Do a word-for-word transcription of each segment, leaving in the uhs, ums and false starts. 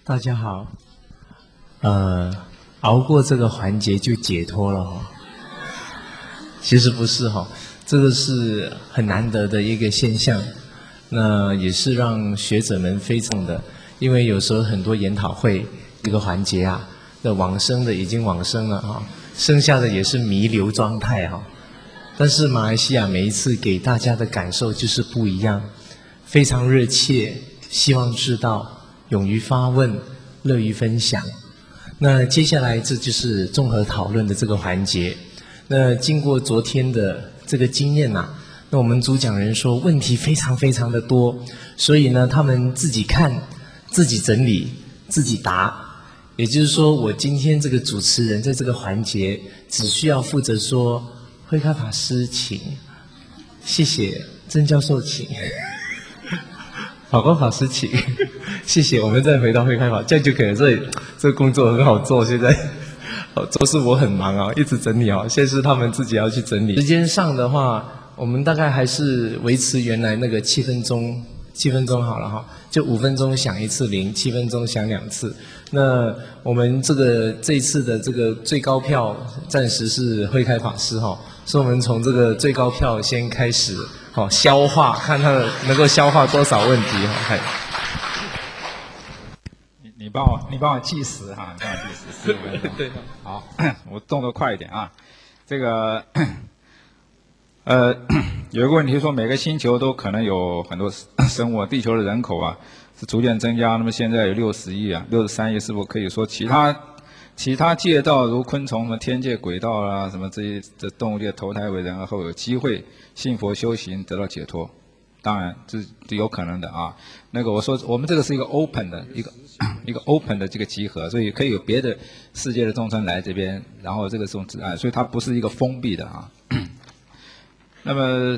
大家好。呃，熬过这个环节就解脱了哈。其实不是哈，这个是很难得的一个现象，那也是让学者们非常的，因为有时候很多研讨会这个环节啊，那往生的已经往生了哈，剩下的也是弥留状态哈。但是马来西亚每一次给大家的感受就是不一样，非常热切，希望知道，勇于发问，乐于分享。那接下来这就是综合讨论的这个环节。那经过昨天的这个经验啊，那我们主讲人说问题非常非常的多，所以呢他们自己看，自己整理，自己答。也就是说我今天这个主持人在这个环节只需要负责说慧开法师请，谢谢，曾教授请，法光法师请，谢谢，我们再回到慧开法，这样就可以了。这这个工作很好做，现在都是我很忙啊，一直整理啊，现在是他们自己要去整理。时间上的话，我们大概还是维持原来那个七分钟，七分钟好了哈，就五分钟响一次铃，七分钟响两次。那我们这个这一次的这个最高票暂时是慧开法师哈，所以我们从这个最高票先开始好消化，看他能够消化多少问题哈。 你帮我，你帮我计时哈，你帮我计时十五分钟。对，好，我动作快一点啊。这个，呃，有一个问题说，每个星球都可能有很多生物，地球的人口啊是逐渐增加，那么现在有六十亿啊，六十三亿，是否可以说其他其他界道如昆虫、什么天界、轨道啊，什么这些这动物界投胎为人而后有机会信佛修行得到解脱？当然，这是有可能的啊。那个我说，我们这个是一个 open 的一个一个 open 的这个集合，所以可以有别的世界的众生来这边，然后这个是种自爱，所以它不是一个封闭的啊。那么，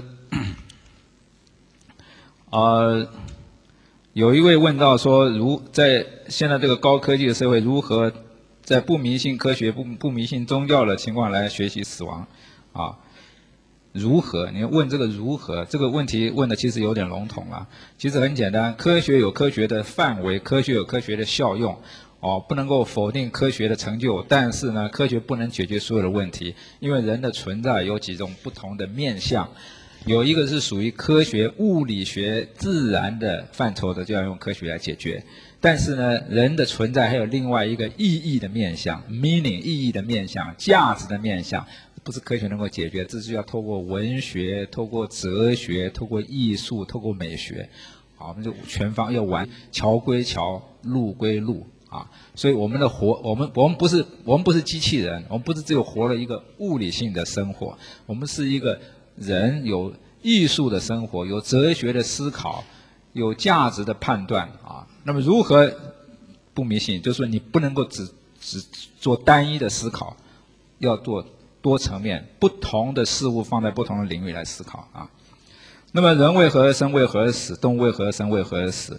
呃，有一位问到说，如在现在这个高科技的社会，如何在不迷信科学、不不迷信宗教的情况来学习死亡？啊？如何？你问这个如何这个问题问的其实有点笼统了。其实很简单，科学有科学的范围，科学有科学的效用，哦，不能够否定科学的成就。但是呢，科学不能解决所有的问题，因为人的存在有几种不同的面向，有一个是属于科学、物理学、自然的范畴的，就要用科学来解决。但是呢，人的存在还有另外一个意义的面向 ，meaning 意义的面向、价值的面向。不是科学能够解决，这是要透过文学、透过哲学、透过艺术、透过美学，好，我们就全方要玩，桥归桥，路归路啊。所以我们的活，我们我们不是我们不是机器人，我们不是只有活了一个物理性的生活，我们是一个人有艺术的生活，有哲学的思考，有价值的判断啊。那么如何不迷信？就是说你不能够只只做单一的思考，要做多层面，不同的事物放在不同的领域来思考啊。那么人为何而生，为何而死？动物为何而生，为何而死？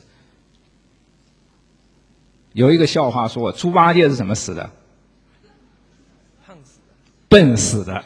有一个笑话说，猪八戒是怎么死的？ 胖死的， 笨死的。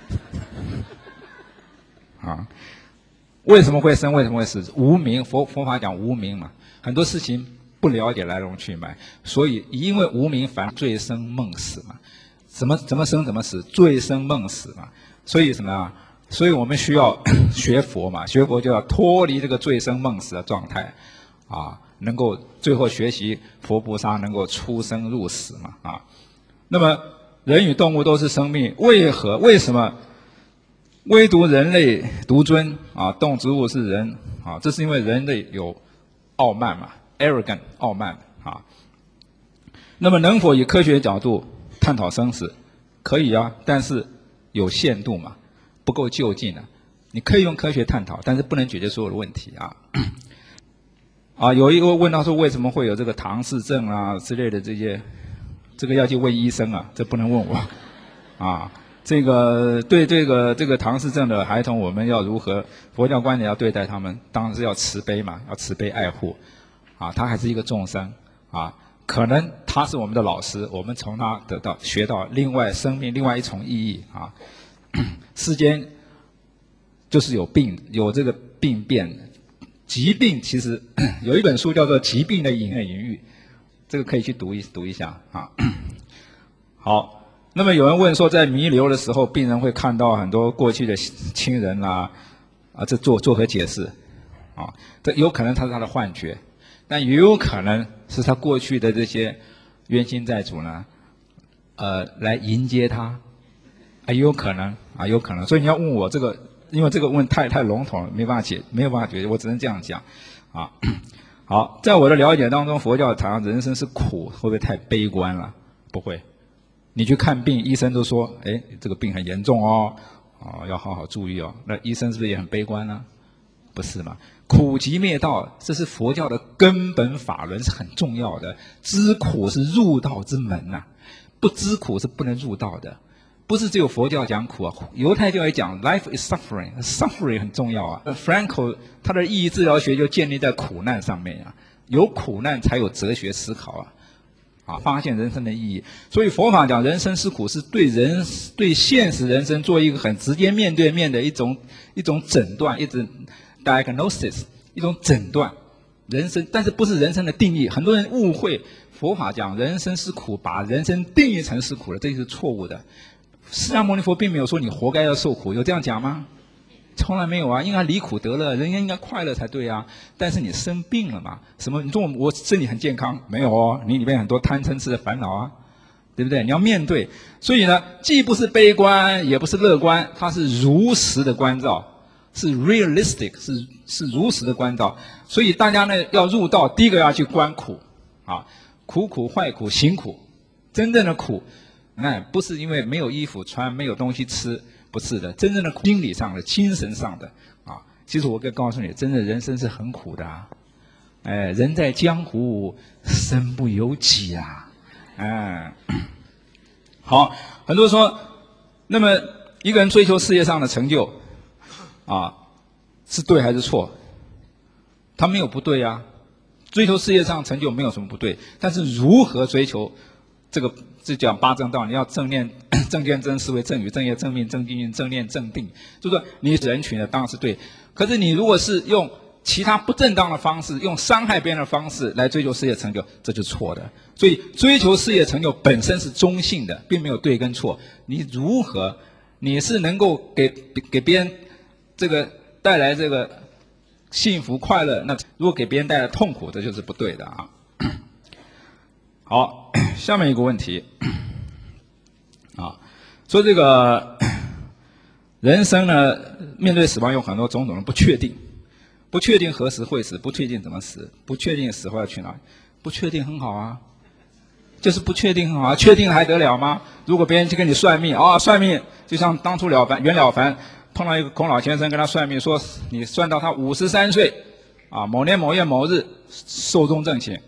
啊，为什么会生？为什么会死？无明，佛佛法讲无明嘛，很多事情不了解来龙去脉，所以因为无明反醉生梦死嘛。怎么怎么生怎么死，醉生梦死嘛。所以什么啊？所以我们需要学佛嘛，学佛就要脱离这个醉生梦死的状态，啊，能够最后学习佛菩萨能够出生入死嘛，啊。那么人与动物都是生命，为何为什么唯独人类独尊啊？动植物是人啊？这是因为人类有傲慢嘛 ，arrogant 傲慢啊。那么能否以科学角度探讨生死？可以啊，但是有限度嘛，不够就近啊。你可以用科学探讨，但是不能解决所有的问题啊。啊，有一个问到说为什么会有这个唐氏症啊之类的这些，这个要去问医生啊，这不能问我啊。这个对这个这个唐氏症的孩童，我们要如何佛教观点要对待他们？当然是要慈悲嘛，要慈悲爱护啊。他还是一个众生啊。可能他是我们的老师，我们从他得到学到另外生命另外一重意义啊。世间就是有病，有这个病变，疾病其实有一本书叫做《疾病的隐隐喻》， 这个可以去读一读一下啊。好，那么有人问说，在弥留的时候，病人会看到很多过去的亲人啦、啊，啊，这作作何解释？啊，这有可能他是他的幻觉，但也有可能是他过去的这些冤亲债主呢，呃，来迎接他，啊，也有可能啊，有可能。所以你要问我这个，因为这个问太太笼统了，没办法解，没有办法解决，我只能这样讲，啊。好，在我的了解当中，佛教谈人生是苦，会不会太悲观了？不会。你去看病，医生都说，哎，这个病很严重哦，哦，要好好注意哦。那医生是不是也很悲观呢？不是嘛？苦集灭道，这是佛教的根本法轮，是很重要的。知苦是入道之门呐、啊，不知苦是不能入道的。不是只有佛教讲苦啊，犹太教也讲 life is suffering，suffering 很重要啊。Frankl 他的意义治疗学就建立在苦难上面啊，有苦难才有哲学思考啊，啊，发现人生的意义。所以佛法讲人生是苦，是对人对现实人生做一个很直接面对面的一种一种诊断，一种 diagnosis， 一种诊断人生，但是不是人生的定义。很多人误会佛法讲人生是苦，把人生定义成是苦了，这是错误的。释迦牟尼佛并没有说你活该要受苦，有这样讲吗？从来没有啊，应该离苦得乐，人家应该快乐才对啊。但是你生病了嘛？什么？你说我身体很健康，没有哦，你里面很多贪嗔痴的烦恼啊，对不对？你要面对。所以呢，既不是悲观，也不是乐观，它是如实的关照，是 realistic， 是是如实的关照。所以大家呢要入道，第一个要去观苦啊，苦苦坏苦行苦，真正的苦。那不是因为没有衣服穿，没有东西吃，不是的，真正的心理上的、精神上的啊。其实我可以告诉你，真的人生是很苦的啊。哎，人在江湖，身不由己啊。哎，好，很多人说，那么一个人追求事业上的成就，啊，是对还是错？他没有不对啊，追求事业上成就没有什么不对，但是如何追求？这个这讲八正道，你要正念、正见、正思维、正语、正业、正命、正精进、正念、正定，就是说你人群的当然是对。可是你如果是用其他不正当的方式，用伤害别人的方式来追求事业成就，这就是错的。所以追求事业成就本身是中性的，并没有对跟错。你如何，你是能够给给别人这个带来这个幸福快乐，那如果给别人带来痛苦，这就是不对的啊。好，下面一个问题，啊，说这个人生呢，面对死亡有很多种种的不确定，不确定何时会死，不确定怎么死，不确定死后要去哪里，不确定很好啊，就是不确定很好啊，确定还得了吗？如果别人去跟你算命啊，算命就像当初了凡袁了凡碰到一个孔老先生跟他算命，说你算到他五十三岁，啊，某年某月某日寿终正寝。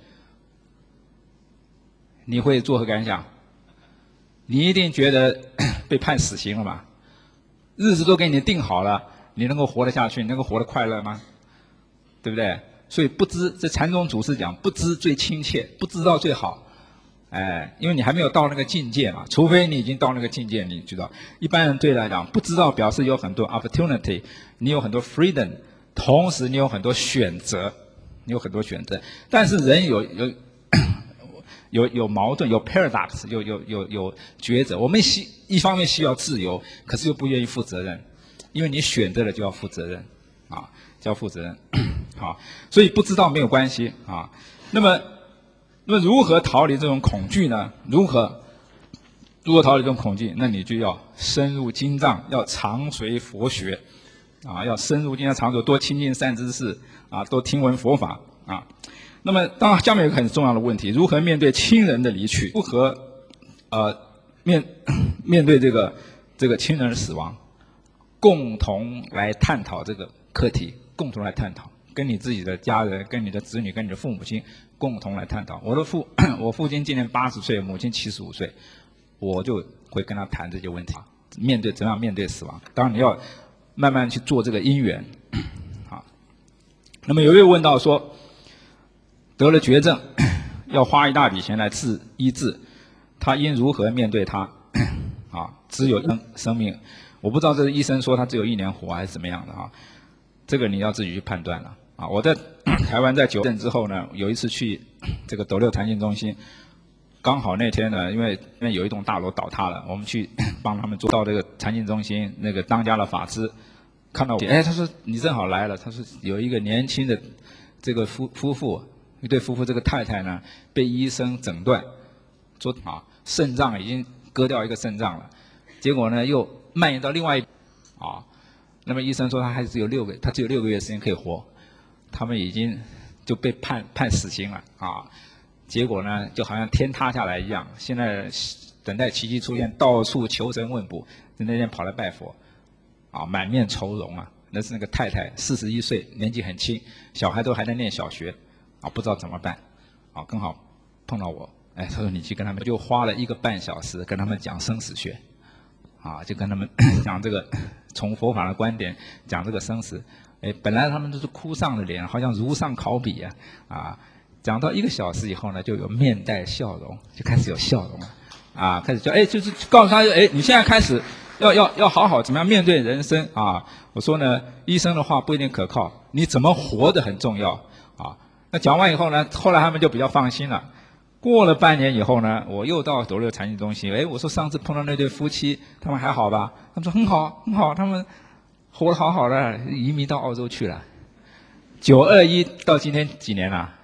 你会作何感想？你一定觉得被判死刑了吧？日子都给你定好了，你能够活得下去，你能够活得快乐吗？对不对？所以不知，这禅宗祖师讲，不知最亲切，不知道最好。哎，因为你还没有到那个境界嘛，除非你已经到那个境界，你知道。一般人对来讲，不知道表示有很多 opportunity， 你有很多 freedom， 同时你有很多选择，你有很多选择。但是人有有。有有矛盾，有 paradox， 有有有有抉择。我们需一方面需要自由，可是又不愿意负责任，因为你选择了就要负责任，啊，就要负责任，好，所以不知道没有关系啊。那么，那么如何逃离这种恐惧呢？如何如何逃离这种恐惧？那你就要深入经藏，要常随佛学，啊，要深入经藏，常随多亲近善知识，啊，多听闻佛法，啊。那么，当然，下面有一个很重要的问题：如何面对亲人的离去？如何，呃，面面对这个这个亲人的死亡，共同来探讨这个课题，共同来探讨，跟你自己的家人、跟你的子女、跟你的父母亲共同来探讨。我的父，我父亲今年八十岁，母亲七十五岁，我就会跟他谈这些问题。面对怎样面对死亡？当然，你要慢慢去做这个因缘。好，那么有一位问到说，得了绝症，要花一大笔钱来治医治，他应如何面对他？啊，只有生命，我不知道这个医生说他只有一年活还是怎么样的啊？这个你要自己去判断了啊，我在台湾在九镇之后呢，有一次去这个斗六禅净中心，刚好那天呢，因为因为有一栋大楼倒塌了，我们去帮他们做到这个禅净中心那个当家的法师，看到我，哎，他说你正好来了，他说有一个年轻的这个夫夫妇，一对夫妇，这个太太呢被医生诊断，说啊肾脏已经割掉一个肾脏了，结果呢又蔓延到另外一啊，那么医生说他还只有六个，他只有六个月时间可以活。他们已经就被判判死刑了啊！结果呢，就好像天塌下来一样。现在等待奇迹出现，到处求神问卜。就那天跑来拜佛，啊，满面愁容啊。那是那个太太，四十一岁，年纪很轻，小孩都还在念小学，啊，不知道怎么办，啊，刚好碰到我，哎，他说你去跟他们，就花了一个半小时跟他们讲生死学，啊，就跟他们讲这个从佛法的观点讲这个生死。哎，本来他们都是哭丧着脸，好像如上考比啊！啊，讲到一个小时以后呢，就有面带笑容，就开始有笑容了，啊，开始叫哎，就是告诉他，哎，你现在开始要要要好好怎么样面对人生啊！我说呢，医生的话不一定可靠，你怎么活得很重要啊！那讲完以后呢，后来他们就比较放心了。过了半年以后呢，我又到斗六禅净中心，哎，我说上次碰到那对夫妻，他们还好吧？他们说很好，很好，他们活得好好的，移民到澳洲去了。九二一到今天几年了？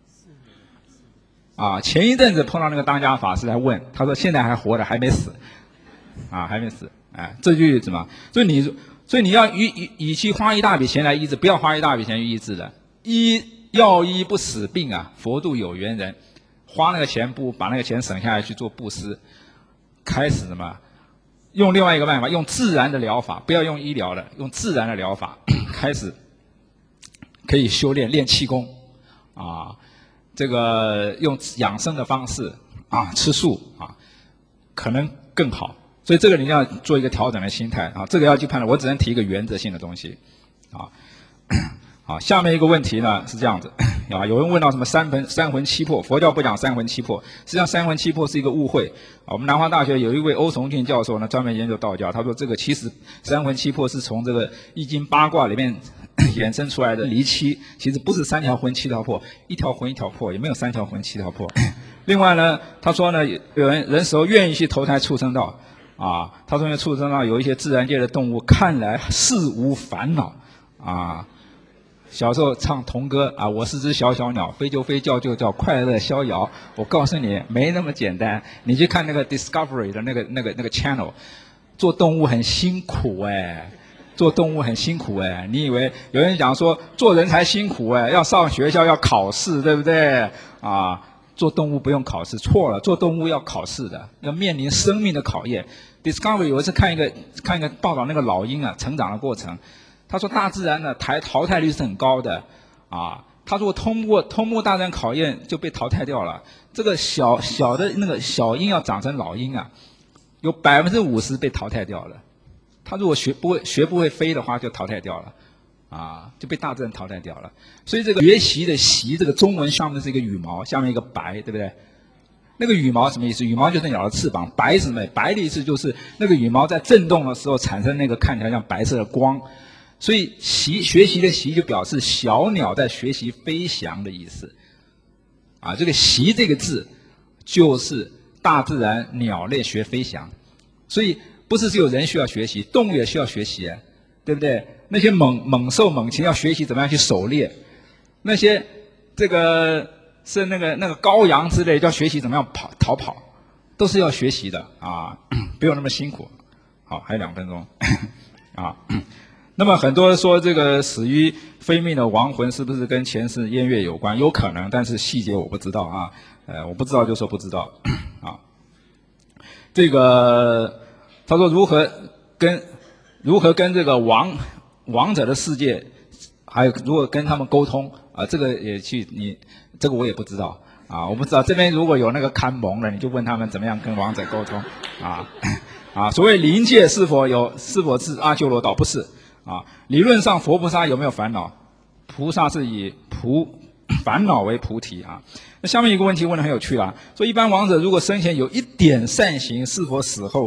啊，前一阵子碰到那个当家法师来问，他说现在还活着，还没死，啊，还没死，哎，这句什么？所以你，所以你要与与与其花一大笔钱来医治，不要花一大笔钱去医治的。医药医不死病啊，佛度有缘人，花那个钱不把那个钱省下来去做布施，开始什么？用另外一个办法，用自然的疗法，不要用医疗的，用自然的疗法开始可以修炼练气功啊，这个用养生的方式啊，吃素啊，可能更好。所以这个你要做一个调整的心态啊，这个要去判断。我只能提一个原则性的东西啊。好，下面一个问题呢是这样子啊，有人问到什么三魂三魂七魄，佛教不讲三魂七魄，实际上三魂七魄是一个误会啊。我们南华大学有一位欧崇俊教授呢，专门研究道教，他说这个其实三魂七魄是从这个易经八卦里面衍生出来的离七，其实不是三条魂七条魄，一条魂一条魄，也没有三条魂七条魄。另外呢，他说呢，有人人时候愿意去投胎畜生道啊，他说呢，畜生道有一些自然界的动物看来事无烦恼啊。小时候唱童歌啊，我是只小小鸟，飞就飞，叫就叫，快乐逍遥。我告诉你，没那么简单。你去看那个 Discovery 的那个那个那个 channel， 做动物很辛苦哎，做动物很辛苦哎。你以为有人讲说做人才辛苦哎，要上学校要考试，对不对啊？做动物不用考试，错了，做动物要考试的，要面临生命的考验。Discovery 有一次看一个看一个报道，那个老鹰啊成长的过程。他说大自然的淘淘汰率是很高的，啊，他如果通过通过大自然考验就被淘汰掉了。这个小小的那个小鹰要长成老鹰啊，有百分之五十被淘汰掉了。他如果学不会学不会飞的话，就淘汰掉了，啊，就被大自然淘汰掉了。所以这个学习的习，这个中文上面是一个羽毛，下面一个白，对不对？那个羽毛什么意思？羽毛就是鸟的翅膀，白是什么？白的意思就是那个羽毛在震动的时候产生那个看起来像白色的光。所以习学习的习就表示小鸟在学习飞翔的意思，啊，这个习这个字就是大自然鸟类学飞翔，所以不是只有人需要学习，动物也需要学习，对不对？那些猛猛兽猛禽要学习怎么样去狩猎，那些这个是那个那个羔羊之类要学习怎么样跑逃跑，都是要学习的啊，不用那么辛苦。好，还有两分钟啊。那么很多人说这个死于非命的亡魂是不是跟前世烟月有关？有可能，但是细节我不知道啊。呃，我不知道就说不知道啊。这个他说如何跟如何跟这个亡亡者的世界，还有如何跟他们沟通啊？这个也去你这个我也不知道啊，我不知道这边如果有那个看蒙的，你就问他们怎么样跟亡者沟通啊啊。所谓灵界是否有是否是阿修罗道？不是。啊，理论上佛菩萨有没有烦恼？菩萨是以菩烦恼为菩提啊。那下面一个问题问得很有趣啦，说一般亡者如果生前有一点善行，是否死后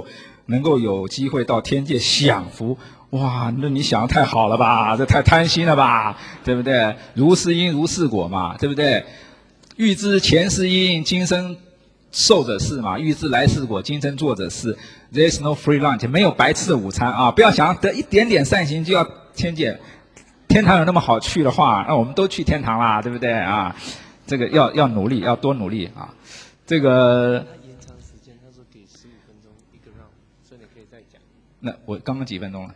能够有机会到天界享福，哇，那你想的太好了吧，这太贪心了吧，对不对？如是因如是果嘛，对不对？欲知前世因，今生受者是嘛，欲知来世果，今生做者是。There is no free lunch， 没有白吃的午餐啊！不要想得一点点善行就要天界，天堂有那么好去的话，那我们都去天堂啦，对不对啊？这个要要努力，要多努力啊！这个。 延长时间，他说给十五分钟一个 round， 所以你可以再讲。 那我刚刚几分钟了？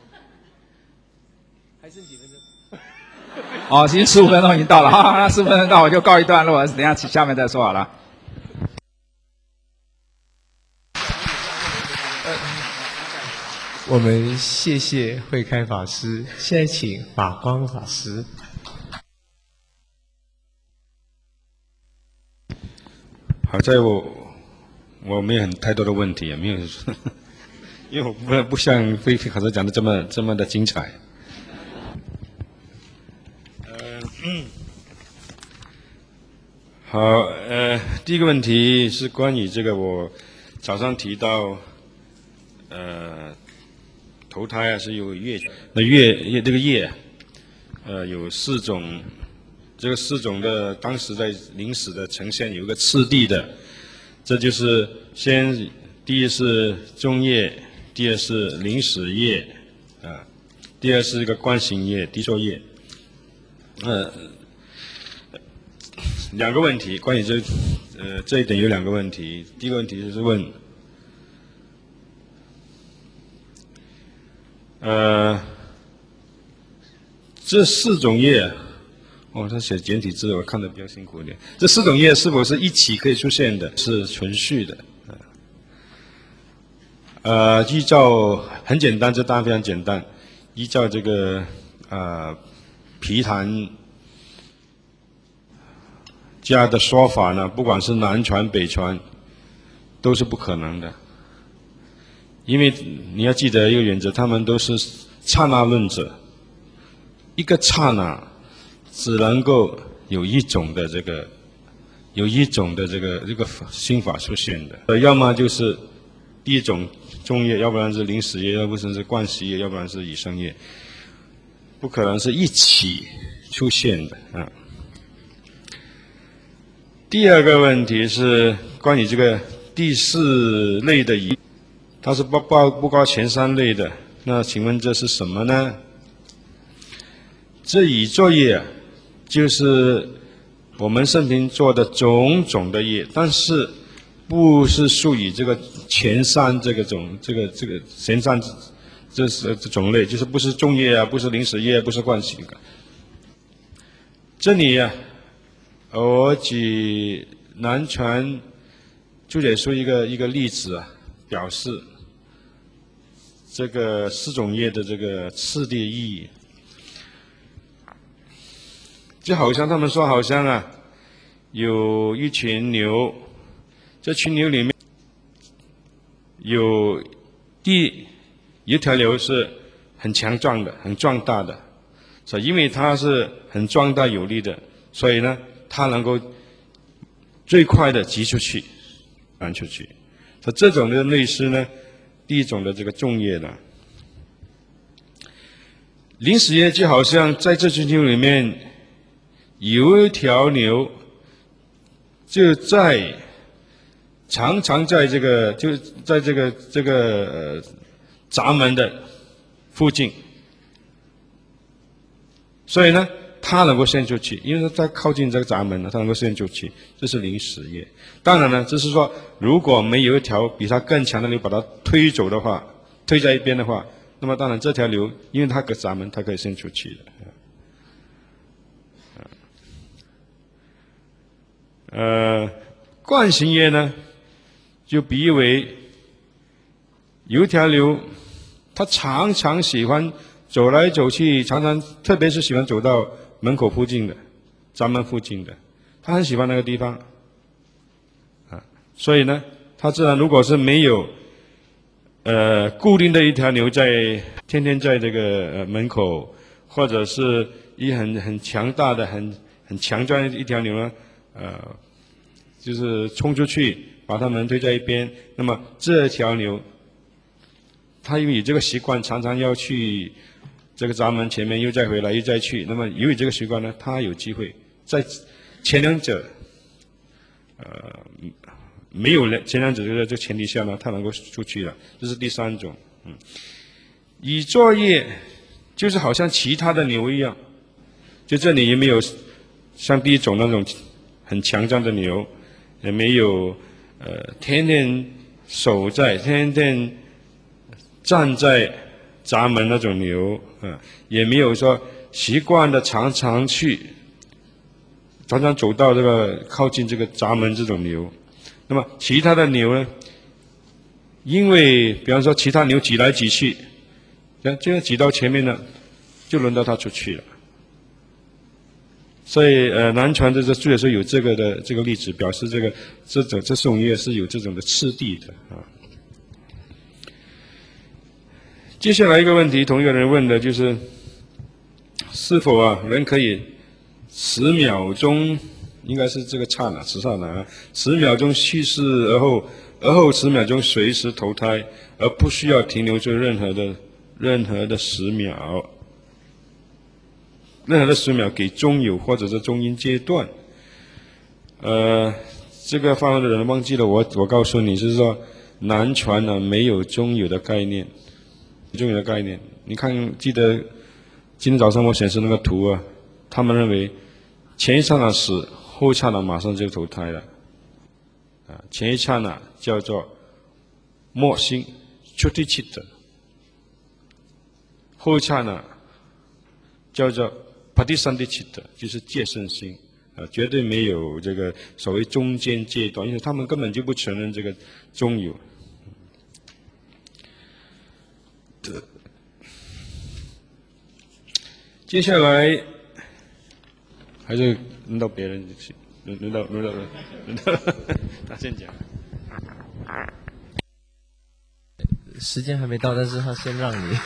还剩几分钟？ 哦，已经十五分钟已经到了，好，那十五分钟到我就告一段落，等一下下面再说好了。 我们谢谢慧开法师，现在请法光法师。 好在我我没有很太多的问题，也没有，因为我不不像慧开法师讲的这么这么的精彩。呃，嗯，好，呃，第一个问题是关于这个，我早上提到，呃。投胎啊是有业，那业业这个业，呃有四种，这个四种的当时在临史的呈现有一个次第的，这就是先第一是中业，第二是临史业，啊，第二是一个观行业、地作业，呃，两个问题关于这呃这一点有两个问题，第一个问题就是问。呃，这四种业，哦，他写简体字，我看的比较辛苦一点。这四种业是否是一起可以出现的？是存续的。呃，依照很简单，这答案非常简单。依照这个呃毗昙家的说法呢，不管是南传北传，都是不可能的。因为你要记得一个原则，他们都是刹那论者，一个刹那只能够有一种的这个，有一种的这个这个心法出现的，呃，要么就是第一种中业，要不然是临史业，要不然是观行业，要不然是已生业，不可能是一起出现的啊。第二个问题是关于这个第四类的仪。它是不包不包前三类的，那请问这是什么呢？这已作业就是我们生平做的种种的业，但是不是属于这个前三这个种这个这个前三这是种类，就是不是中业啊，不是临史业，不是观行啊。这里啊，我举南传注解书一个一个例子啊，表示。这个四种业的这个次第意义，就好像他们说，好像啊，有一群牛，这群牛里面有第一条牛是很强壮的、很壮大的，所以因为它是很壮大有力的，所以呢，它能够最快的挤出去、赶出去。所以这种的类似呢。第一种的这个重业呢，临史业就好像在这群牛里面有一条牛，就在常常在这个就在这个这个呃闸门的附近，所以呢，它能够伸出去，因为它靠近这个闸门呢，它能够伸出去，这是临史业。当然呢，就是说，如果没有一条比它更强的牛把它推走的话，推在一边的话，那么当然这条牛，因为它隔闸门，它可以伸出去的。呃，惯行业呢，就比喻为有一条牛，它常常喜欢走来走去，常常特别是喜欢走到门口附近的闸门附近的，它很喜欢那个地方。所以呢，它自然如果是没有呃固定的一条牛在天天在这个呃门口，或者是一很很强大的、很很强壮的一条牛呢，呃，就是冲出去把它们推在一边，那么这条牛他因为有这个习惯，常常要去这个闸门前面，又再回来，又再去。那么由于这个习惯呢，他有机会在前两者，呃，没有前两者的这个前提下呢，他能够出去了。这是第三种。嗯，乙作业就是好像其他的牛一样，就这里也没有像第一种那种很强壮的牛，也没有呃天天守在、天天站在闸门那种牛，啊，也没有说习惯的常常去、常常走到这个靠近这个闸门这种牛。那么其他的牛呢？因为比方说其他牛挤来挤去，这样挤到前面呢，就轮到它出去了。所以呃，南传的这注解说有这个的这个例子，表示这个这种这种乐是有这种的次第的啊。接下来一个问题，同一个人问的就是，是否啊人可以十秒钟，应该是这个刹那，十刹那啊，十秒钟去世而后，而后十秒钟随时投胎，而不需要停留在任何的任何的十秒。任何的十秒给中有或者是中阴阶段，呃，这个发问的人忘记了我，我告诉你是说，南传呢没有中有的概念，中有的概念。你看，记得今天早上我显示那个图啊，他们认为前一刹那死，后一刹那马上就投胎了，啊，前一刹那叫做末心 Chuti Chitta， 后一刹那叫做Padisandhi Chitta， 就是戒慎心，啊，绝对没有这个所谓中间阶段，因为他们根本就不承认这个中有。接下来还是轮到别人去，轮轮到轮到轮到他先讲。 时间还没到，但是他先让你。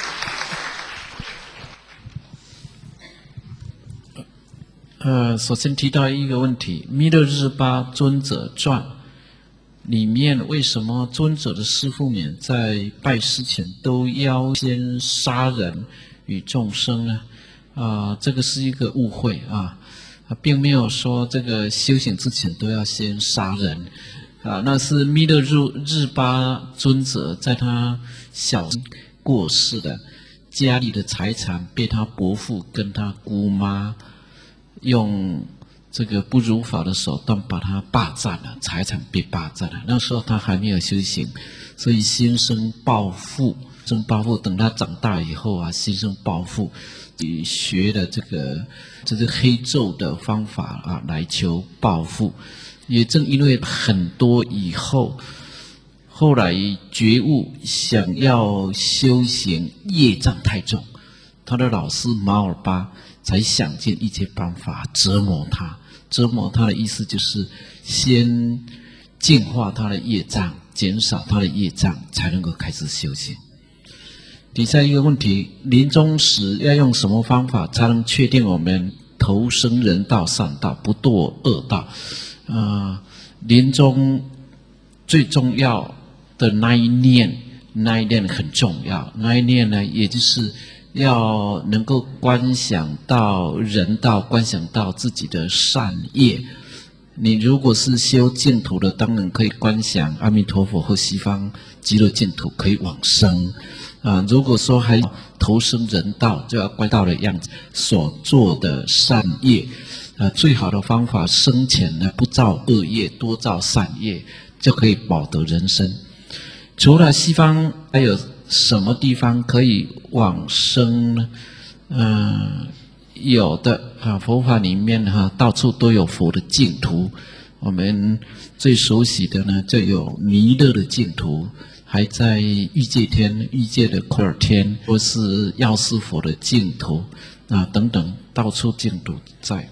呃，首先提到一个问题，《弥勒日巴尊者传》里面为什么尊者的师父们在拜师前都要先杀人与众生呢？啊、呃，这个是一个误会啊，并没有说这个修行之前都要先杀人啊，那是弥勒日日巴尊者在他小过世的，家里的财产被他伯父跟他姑妈用这个不如法的手段把他霸占了，财产被霸占了。那时候他还没有修行，所以心生报复，生报复。等他长大以后啊，心生报复，学了这个这是黑咒的方法啊，来求报复。也正因为很多以后，后来觉悟想要修行，业障太重，他的老师马尔巴才想尽一切办法折磨他。折磨他的意思就是先净化他的业障，减少他的业障，才能够开始修行。第三一个问题，临终时要用什么方法才能确定我们投生人道、善道，不堕恶道？呃，临终最重要的那一念，那一念很重要。那一念呢，也就是要能够观想到人道，观想到自己的善业。你如果是修净土的，当然可以观想阿弥陀佛或西方极乐净土，可以往生。啊，如果说还投生人道，就要观到的样子所做的善业。啊，最好的方法，生前呢不造恶业，多造善业，就可以保得人生。除了西方，还有什么地方可以往生呢？嗯、呃，有的啊，佛法里面哈、啊，到处都有佛的净土。我们最熟悉的呢，就有弥勒的净土，还在欲界天、欲界的库尔天，或是药师佛的净土啊等等，到处净土在。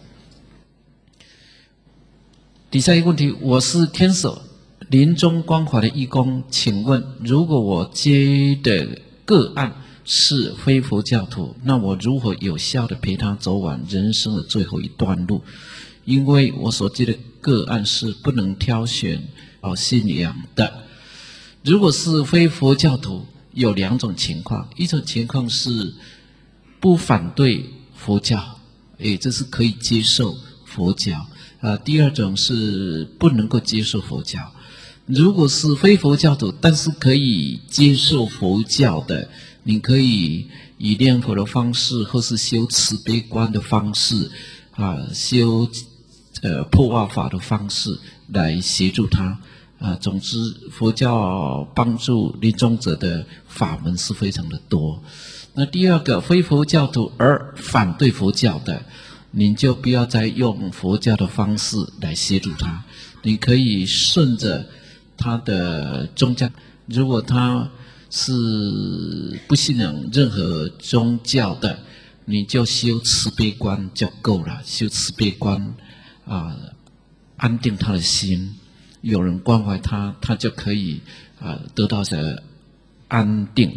第三一个问题，我是天手临终关怀的义工，请问，如果我接的个案是非佛教徒，那我如何有效的陪他走完人生的最后一段路？因为我所接的个案是不能挑选哦信仰的。如果是非佛教徒， 有两种情况，一种情况是不反对佛教，诶，这是可以接受佛教啊。第二种是不能够接受佛教。如果是非佛教徒，但是可以接受佛教的，你可以以念佛的方式，或是修慈悲观的方式，啊，修呃破瓦法的方式来协助他。啊，总之，佛教帮助临终者的法门是非常的多。那第二个，非佛教徒而反对佛教的，您就不要再用佛教的方式来协助他，你可以顺着他的宗教，如果他是不信仰任何宗教的，你就修慈悲观就够了，修慈悲观啊，安定他的心。有人关怀他，他就可以啊得到的安定。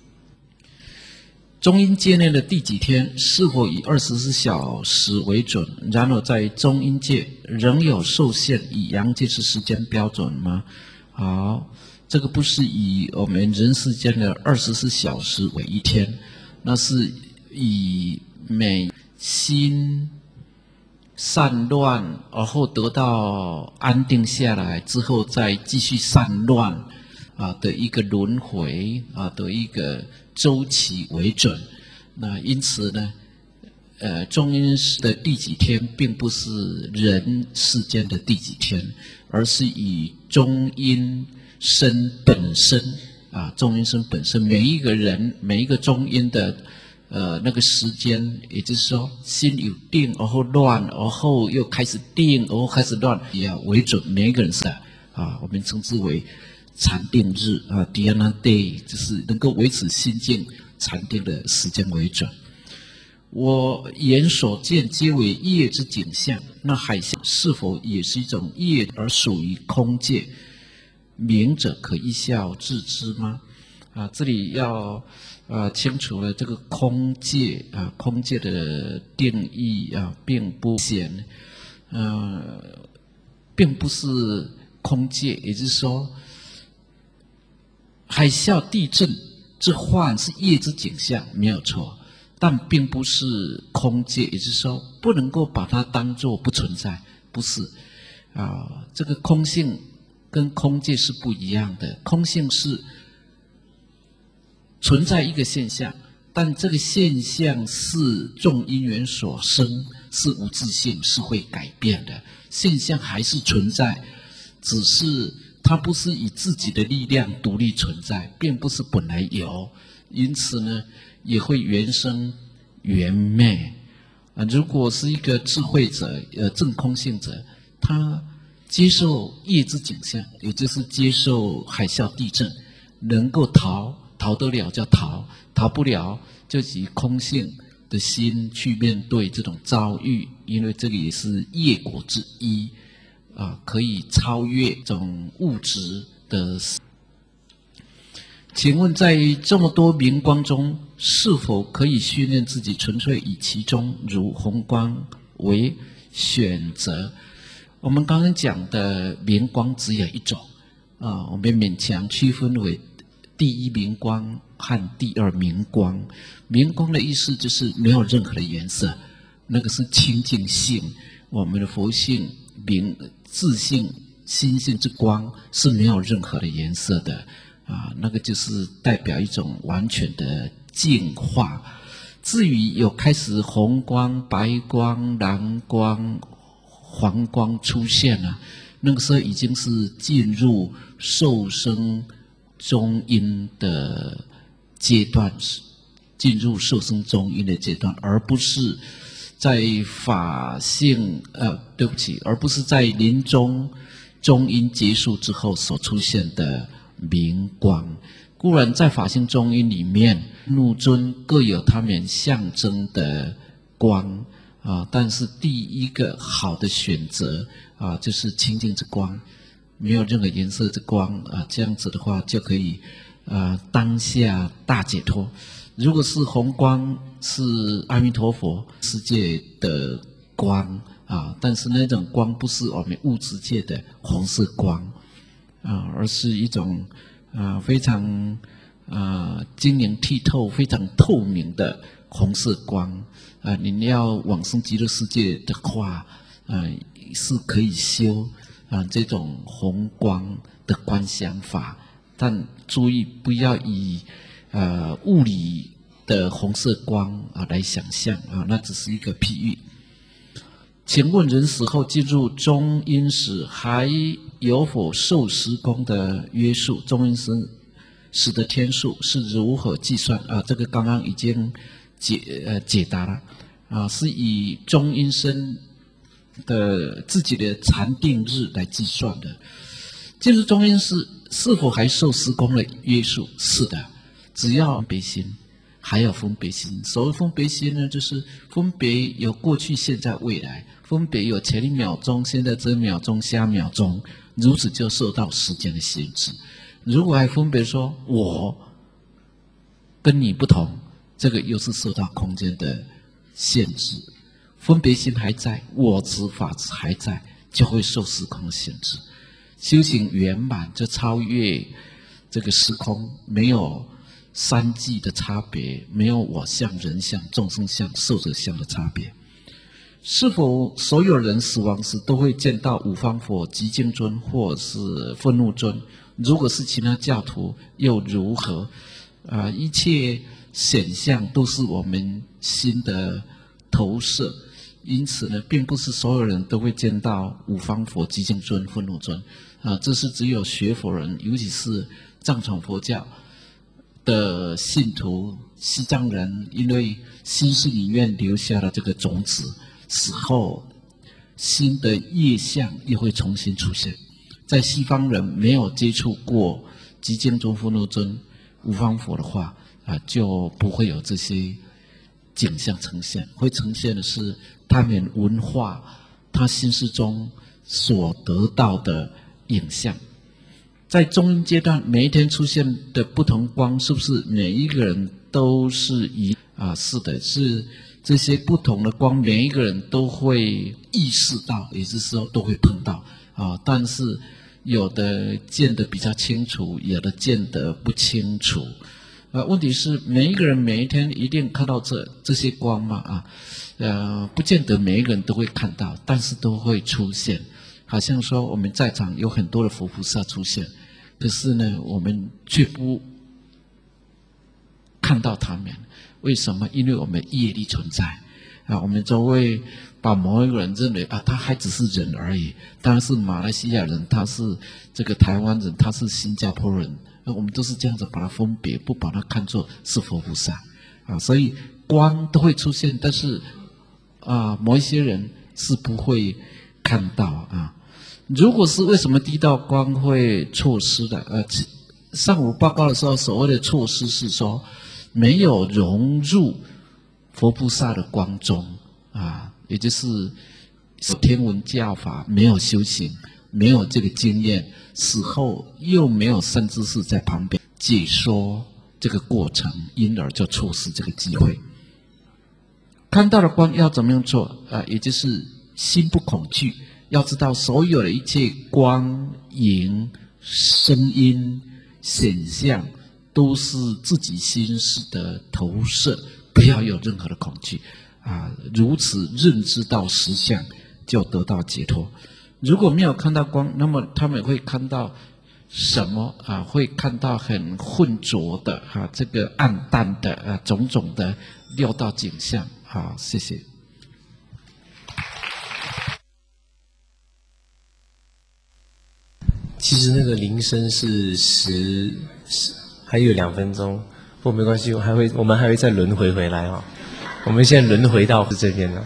中阴界内的第几天是否以二十四小时为准？然而在中阴界仍有受限，以阳界是时间标准吗？好，这个不是以我们人世间的二十四小时为一天，那是以每心散乱，而后得到安定下来之后，再继续散乱啊的一个轮回啊的一个周期为准。那因此呢，呃，中阴的第几天，并不是人世间的第几天，而是以中阴身本身啊，中阴身本身，每一个人每一个中阴的。呃，那个时间，也就是说，心有定，而后乱，而后又开始定，而后开始乱，也要为准。每一个人是啊，我们称之为禅定日啊 ，Dhyana Day， 就是能够维持心境禅定的时间为准。我眼所见皆为业之景象，那海象是否也是一种业，而属于空界？明者可一笑置之吗？啊，这里要。啊，清楚了这个空界啊，空界的定义啊，并不显，呃，并不是空界，也就是说，海啸、地震之患是业之景象，没有错，但并不是空界，也就是说，不能够把它当作不存在，不是啊，这个空性跟空界是不一样的，空性是。存在一个现象，但这个现象是众因缘所生，是无自性，是会改变的。现象还是存在，只是它不是以自己的力量独立存在，并不是本来有，因此呢，也会缘生缘灭。啊，如果是一个智慧者，呃，正空性者，他接受业之景象，也就是接受海啸、地震，能够逃。逃得了叫逃，逃不了就以空性的心去面对这种遭遇，因为这个也是业果之一，啊，可以超越这种物质的。请问在这么多明光中，是否可以训练自己纯粹以其中如红光为选择？我们刚刚讲的明光只有一种，啊，我们勉强区分为。第一明光和第二明光，明光的意思就是没有任何的颜色，那个是清净性。我们的佛性、明自性、心性之光是没有任何的颜色的啊，那个就是代表一种完全的净化。至于有开始红光、白光、蓝光、黄光出现了，那个时候已经是进入受生。中阴的阶段，进入受生中阴的阶段，而不是在法性呃，对不起，而不是在临终中阴结束之后所出现的明光。固然在法性中阴里面，怒尊各有他们象征的光啊，但是第一个好的选择啊，就是清净之光。没有任何颜色之光啊，这样子的话就可以，呃，当下大解脱。如果是红光，是阿弥陀佛世界的光啊，但是那种光不是我们物质界的红色光啊，而是一种啊非常呃晶莹剔透、非常透明的红色光啊、呃，你要往生极乐世界的话，呃是可以修啊、呃、这种红光的观想法，但注意不要以呃物理的红色光啊来想象啊，那只是一个譬喻。请问人死后进入中阴时，还有否受时空的约束？中阴时时的天数是如何计算？啊，这个刚刚已经解呃解答了，啊，是以中阴身的自己的禅定日来计算的。进入中阴时是否还受时空的约束？是的，只要分别心。还有分别心，所谓分别心呢，就是分别有过去、现在、未来，分别有前一秒钟、现在这秒钟、下秒钟，如此就受到时间的限制。如果还分别说我跟你不同，这个又是受到空间的限制。分别心还在，我执、法执还在，就会受时空的限制。修行圆满，就超越这个时空，没有三际的差别，没有我相、人相、众生相、寿者相的差别。是否所有人死亡时都会见到五方佛、寂静尊或是愤怒尊？如果是其他教徒又如何？啊、呃，一切显象都是我们心的投射，因此呢，并不是所有人都会见到五方佛、寂静尊、愤怒尊啊、呃，这是只有学佛人，尤其是藏传佛教的信徒、西藏人，因为心识里面留下了这个种子，死后新的业相又会重新出现。在西方人没有接触过寂静尊、愤怒尊、五方佛的话，啊、呃，就不会有这些景象呈现。会呈现的是他们文化、他心识中所得到的影像。在中阴阶段，每一天出现的不同光，是不是每一个人都是一啊？是的，是这些不同的光，每一个人都会意识到，也就是说都会碰到啊。但是有的见得比较清楚，有的见得不清楚。啊，问题是每一个人每一天一定看到这这些光吗？啊，呃，不见得每一个人都会看到，但是都会出现。好像说我们在场有很多的佛菩萨出现。可是呢，我们却不看到他们，为什么？因为我们业力存在啊，我们就会把某一个人认为啊，他还只是人而已，当然是马来西亚人，他是这个台湾人，他是新加坡人，我们都是这样子把它分别，不把它看作是佛菩萨啊，所以光都会出现，但是啊，某一些人是不会看到啊。如果是为什么第一道光会错失的？呃，上午报告的时候，所谓的错失是说没有融入佛菩萨的光中啊，也就是天文教法没有修行，没有这个经验，死后又没有善知识在旁边解说这个过程，因而就错失这个机会。看到的光要怎么样做啊？也就是心不恐惧。要知道，所有的一切光、影、声音、显象，都是自己心识的投射，不要有任何的恐惧啊！如此认知到实相，就得到解脱。如果没有看到光，那么他们会看到什么啊？会看到很浑浊的啊，这个暗淡的啊，种种的六道景象。好，谢谢。 其实那个铃声是十十，还有两分钟，不过没关系，我还会，我们还会再轮回回来哦。我们现在轮回到这边了。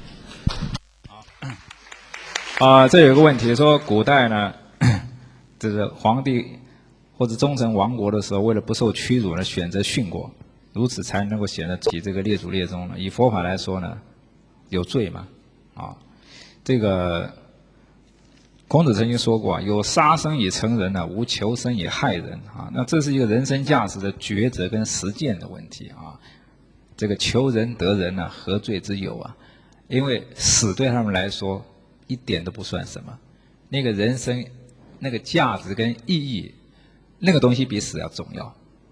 啊、呃，这有个问题，说古代呢，这个皇帝或者忠臣亡国的时候，为了不受屈辱呢，选择殉国，如此才能够显得起这个列祖列宗呢。以佛法来说呢，有罪嘛？啊，这个。孔子曾经说过，有杀生以成仁呢，无求生以害人啊。那这是一个人生价值的抉择跟实践的问题啊。这个求人得人呢、啊，何罪之有啊？因为死对他们来说一点都不算什么，那个人生那个价值跟意义，那个东西比死要重要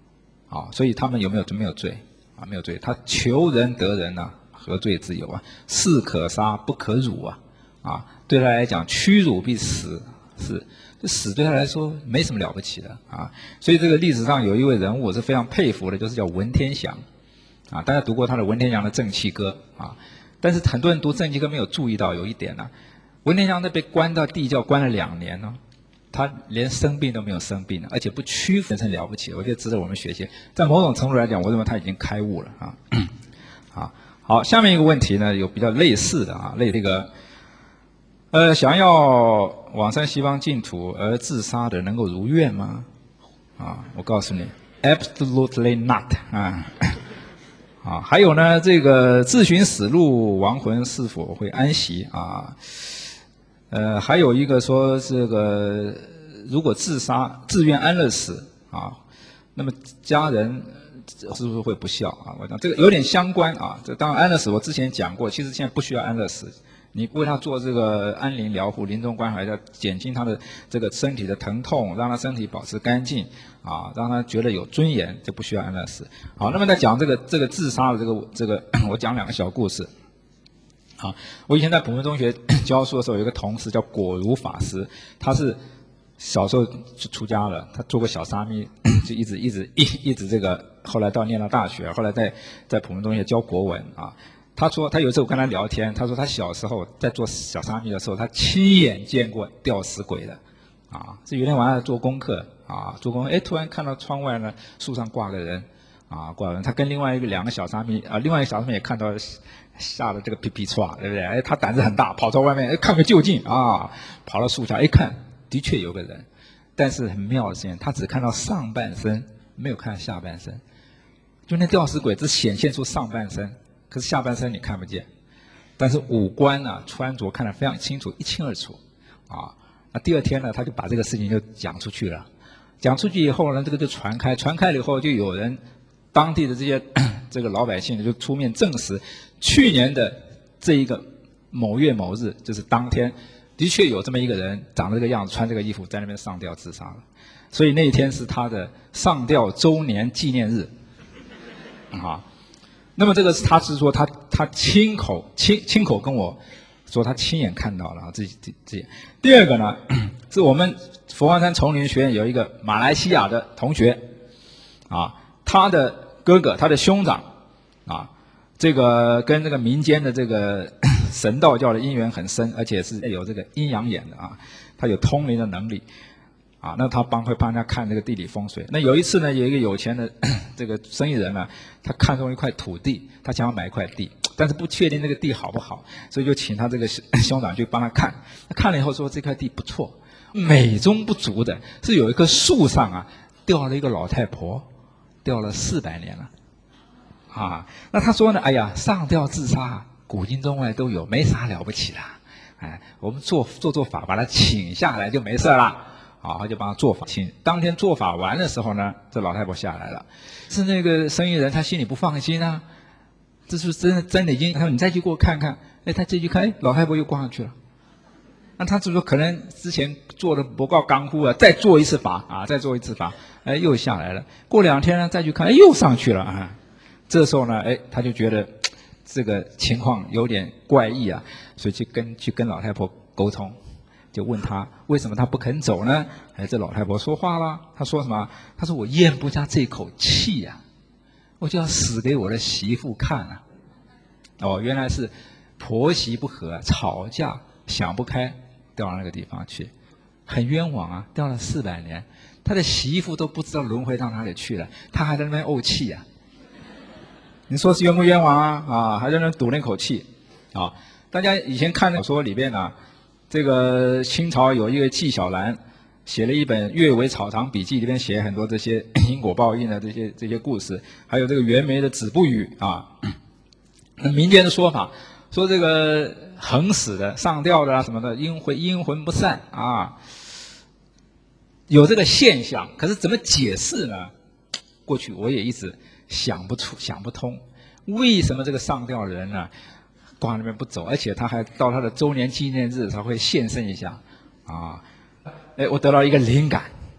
啊，所以他们有没有没有罪啊？没有罪，他求人得人呐、啊，何罪之有啊？士可杀不可辱啊！啊，对他来讲，屈辱必死，是这死对他来说没什么了不起的啊。所以这个历史上有一位人物我是非常佩服的，就是叫文天祥啊。大家读过他的文天祥的《正气歌》啊，但是很多人读《正气歌》没有注意到有一点呢、啊，文天祥在被关到地窖关了两年呢、哦。他连生病都没有生病，而且不屈服，真了不起，我觉得值得我们学习。在某种程度来讲，我认为他已经开悟了啊。好，好，下面一个问题呢，有比较类似的啊，类这个，呃，想要往生西方净土而自杀的，能够如愿吗？啊，我告诉你 ，absolutely not 啊。啊，还有呢，这个自寻死路，亡魂是否会安息啊？呃，还有一个说这个，如果自杀自愿安乐死啊，那么家人是不是会不孝啊？我讲这个有点相关啊。这当然安乐死我之前讲过，其实现在不需要安乐死，你为他做这个安宁疗护、临终关怀，要减轻他的这个身体的疼痛，让他身体保持干净啊，让他觉得有尊严，就不需要安乐死。好，那么在讲这个这个自杀的这个这个，我讲两个小故事。啊，我以前在普门中学教书的时候，有一个同事叫果如法师，他是小时候就出家了，他做过小沙弥，就一直一直一一直这个，后来到念到大学，后来在在普门中学教国文啊。他说他有一次我跟他聊天，他说他小时候在做小沙弥的时候，他亲眼见过吊死鬼的，啊，是有天晚上做功课啊，做功课，哎，突然看到窗外呢树上挂个人，啊，挂个人，他跟另外一个两个小沙弥啊，另外一个小沙弥也看到。吓得这个皮皮唰，对不对？哎，他胆子很大，跑到外面，哎，看个究竟啊！跑到树下，一看，的确有个人，但是很妙的是，他只看到上半身，没有看到下半身。就那吊死鬼只显现出上半身，可是下半身你看不见。但是五官呢、啊，穿着看得非常清楚，一清二楚，啊。那第二天呢，他就把这个事情就讲出去了。讲出去以后呢，这个就传开，传开了以后，就有人。当地的这些这个老百姓就出面证实，去年的这一个某月某日，就是当天，的确有这么一个人长这个样子，穿这个衣服，在那边上吊自杀了。所以那一天是他的上吊周年纪念日，啊。那么这个是他是说他他亲口亲亲口跟我说他亲眼看到了啊，这这这。第二个呢，是我们佛光山丛林学院有一个马来西亚的同学，啊。他的哥哥，他的兄长，啊，这个跟这个民间的这个神道教的因缘很深，而且是有这个阴阳眼的啊，他有通灵的能力，啊，那他帮会帮他看这个地理风水。那有一次呢，有一个有钱的这个生意人呢，他看中一块土地，他想要买一块地，但是不确定那个地好不好，所以就请他这个兄长去帮他看。他看了以后说这块地不错，美中不足的是有一棵树上啊掉了一个老太婆。吊了四百年了，啊，那他说呢，哎呀，上吊自杀，古今中外都有，没啥了不起的，哎，我们做做做法，把他请下来就没事了，啊，他就帮他做法，请当天做法完的时候呢，这老太婆下来了，是那个生意人他心里不放心啊，这是真的真的已经，他说你再去给我看看，哎，他这去看，哎，老太婆又挂上去了。那他就说可能之前做的不够刚乎啊，再做一次法啊，再做一次法，哎，又下来了。过两天呢，再去看，哎，又上去了啊。这时候呢，哎，他就觉得这个情况有点怪异啊，所以去跟去跟老太婆沟通，就问他为什么他不肯走呢？哎，这老太婆说话了，她说什么？她说我咽不下这口气呀、啊，我就要死给我的媳妇看啊。哦，原来是婆媳不和，吵架想不开。掉到那个地方去，很冤枉啊！掉了四百年，他的媳妇都不知道轮回到哪里去了，他还在那边怄气啊！你说是冤不冤枉啊？啊，还在那赌那口气啊！大家以前看小说里边啊，这个清朝有一个纪晓岚写了一本《阅微草堂笔记》，里面写很多这些因果报应的这些这些故事，还有这个袁枚的《子不语》啊。民间的说法说这个。横死的、上吊的啊什么的，阴魂阴魂不散啊，有这个现象。可是怎么解释呢？过去我也一直想不出、想不通，为什么这个上吊的人呢，挂那边不走，而且他还到他的周年纪念日才会现身一下啊？哎，我得到一个灵感，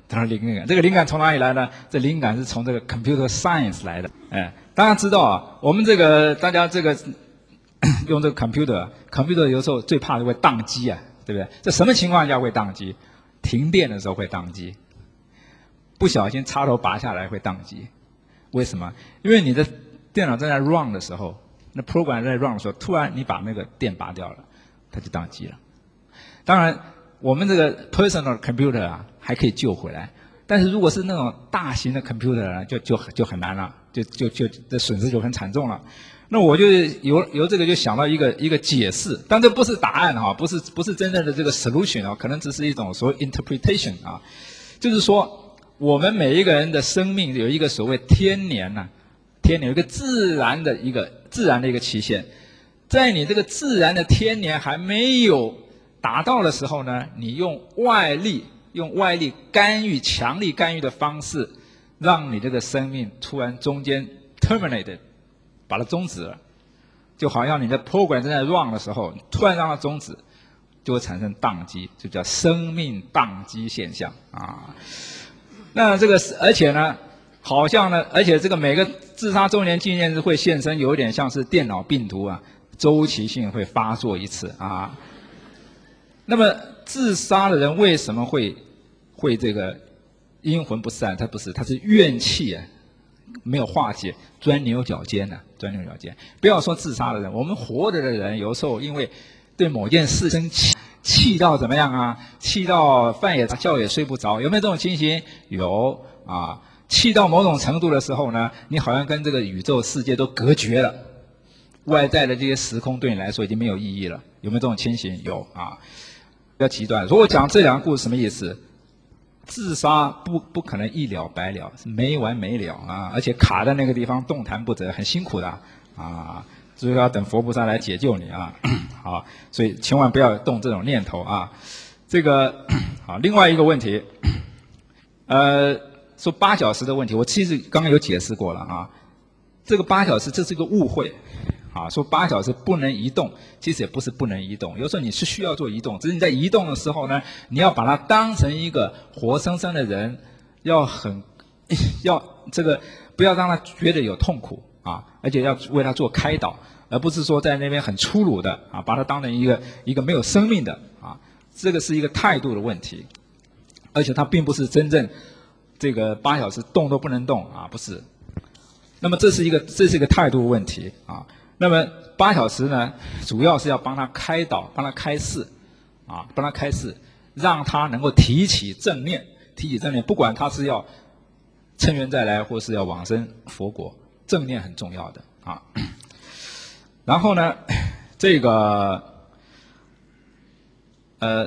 当然灵感，这个灵感从哪里来呢？这灵感是从这个 computer science 来的。哎，大家知道啊，我们这个大家这个用这个 computer，computer 有时候最怕就会宕机啊，对不对？这什么情况下会宕机？停电的时候会宕机，不小心插头拔下来会宕机。为什么？因为你的电脑正在 run 的时候，那 program 在 run 的时候，突然你把那个电拔掉了，它就宕机了。当然，我们这个 personal computer 啊还可以救回来，但是如果是那种大型的 computer 啊，就就就很难了，就就就这损失就很惨重了。那我就由由这个就想到一个一个解释，但这不是答案哈，不是不是真正的这个 solution 啊，可能只是一种所谓 interpretation 啊，就是说我们每一个人的生命有一个所谓天年呐、啊，天年有一个自然的一个自然的一个期限，在你这个自然的天年还没有达到的时候呢，你用外力用外力干预强力干预的方式，让你这个生命突然中间 terminated。把它终止了，就好像你的 program 正在 run 的时候，突然让它终止，就会产生宕机，就叫生命宕机现象啊。那这个而且呢，好像呢，而且这个每个自杀周年纪念日会现身，有点像是电脑病毒啊，周期性会发作一次啊。那么自杀的人为什么会会这个阴魂不散？他不是，他是怨气啊。没有化解，钻牛角尖呢、啊，钻牛角尖。不要说自杀的人，我们活着的人，有时候因为对某件事生气，气到怎么样啊？气到饭也觉也睡不着，有没有这种情形？有啊。气到某种程度的时候呢，你好像跟这个宇宙世界都隔绝了，外在的这些时空对你来说已经没有意义了。有没有这种情形？有啊。比较极端。如果讲这两个故事什么意思？自杀不不可能一了百了，是没完没了啊！而且卡在那个地方动弹不得，很辛苦的啊！所以要等佛菩萨来解救你啊！好，所以千万不要动这种念头啊！这个好，另外一个问题，呃，说八小时的问题，我其实刚刚有解释过了啊。这个八小时这是一个误会。啊，说八小时不能移动，其实也不是不能移动，有时候你是需要做移动，只是你在移动的时候呢，你要把它当成一个活生生的人，要很要这个不要让他觉得有痛苦啊，而且要为他做开导，而不是说在那边很粗鲁的啊，把他当成一个一个没有生命的啊，这个是一个态度的问题，而且他并不是真正这个八小时动都不能动啊，不是。那么这是一个这是一个态度问题啊。那么八小时呢，主要是要帮他开导，帮他开示，啊，帮他开示，让他能够提起正念，提起正念，不管他是要乘愿再来，或是要往生佛国，正念很重要的啊。然后呢，这个呃，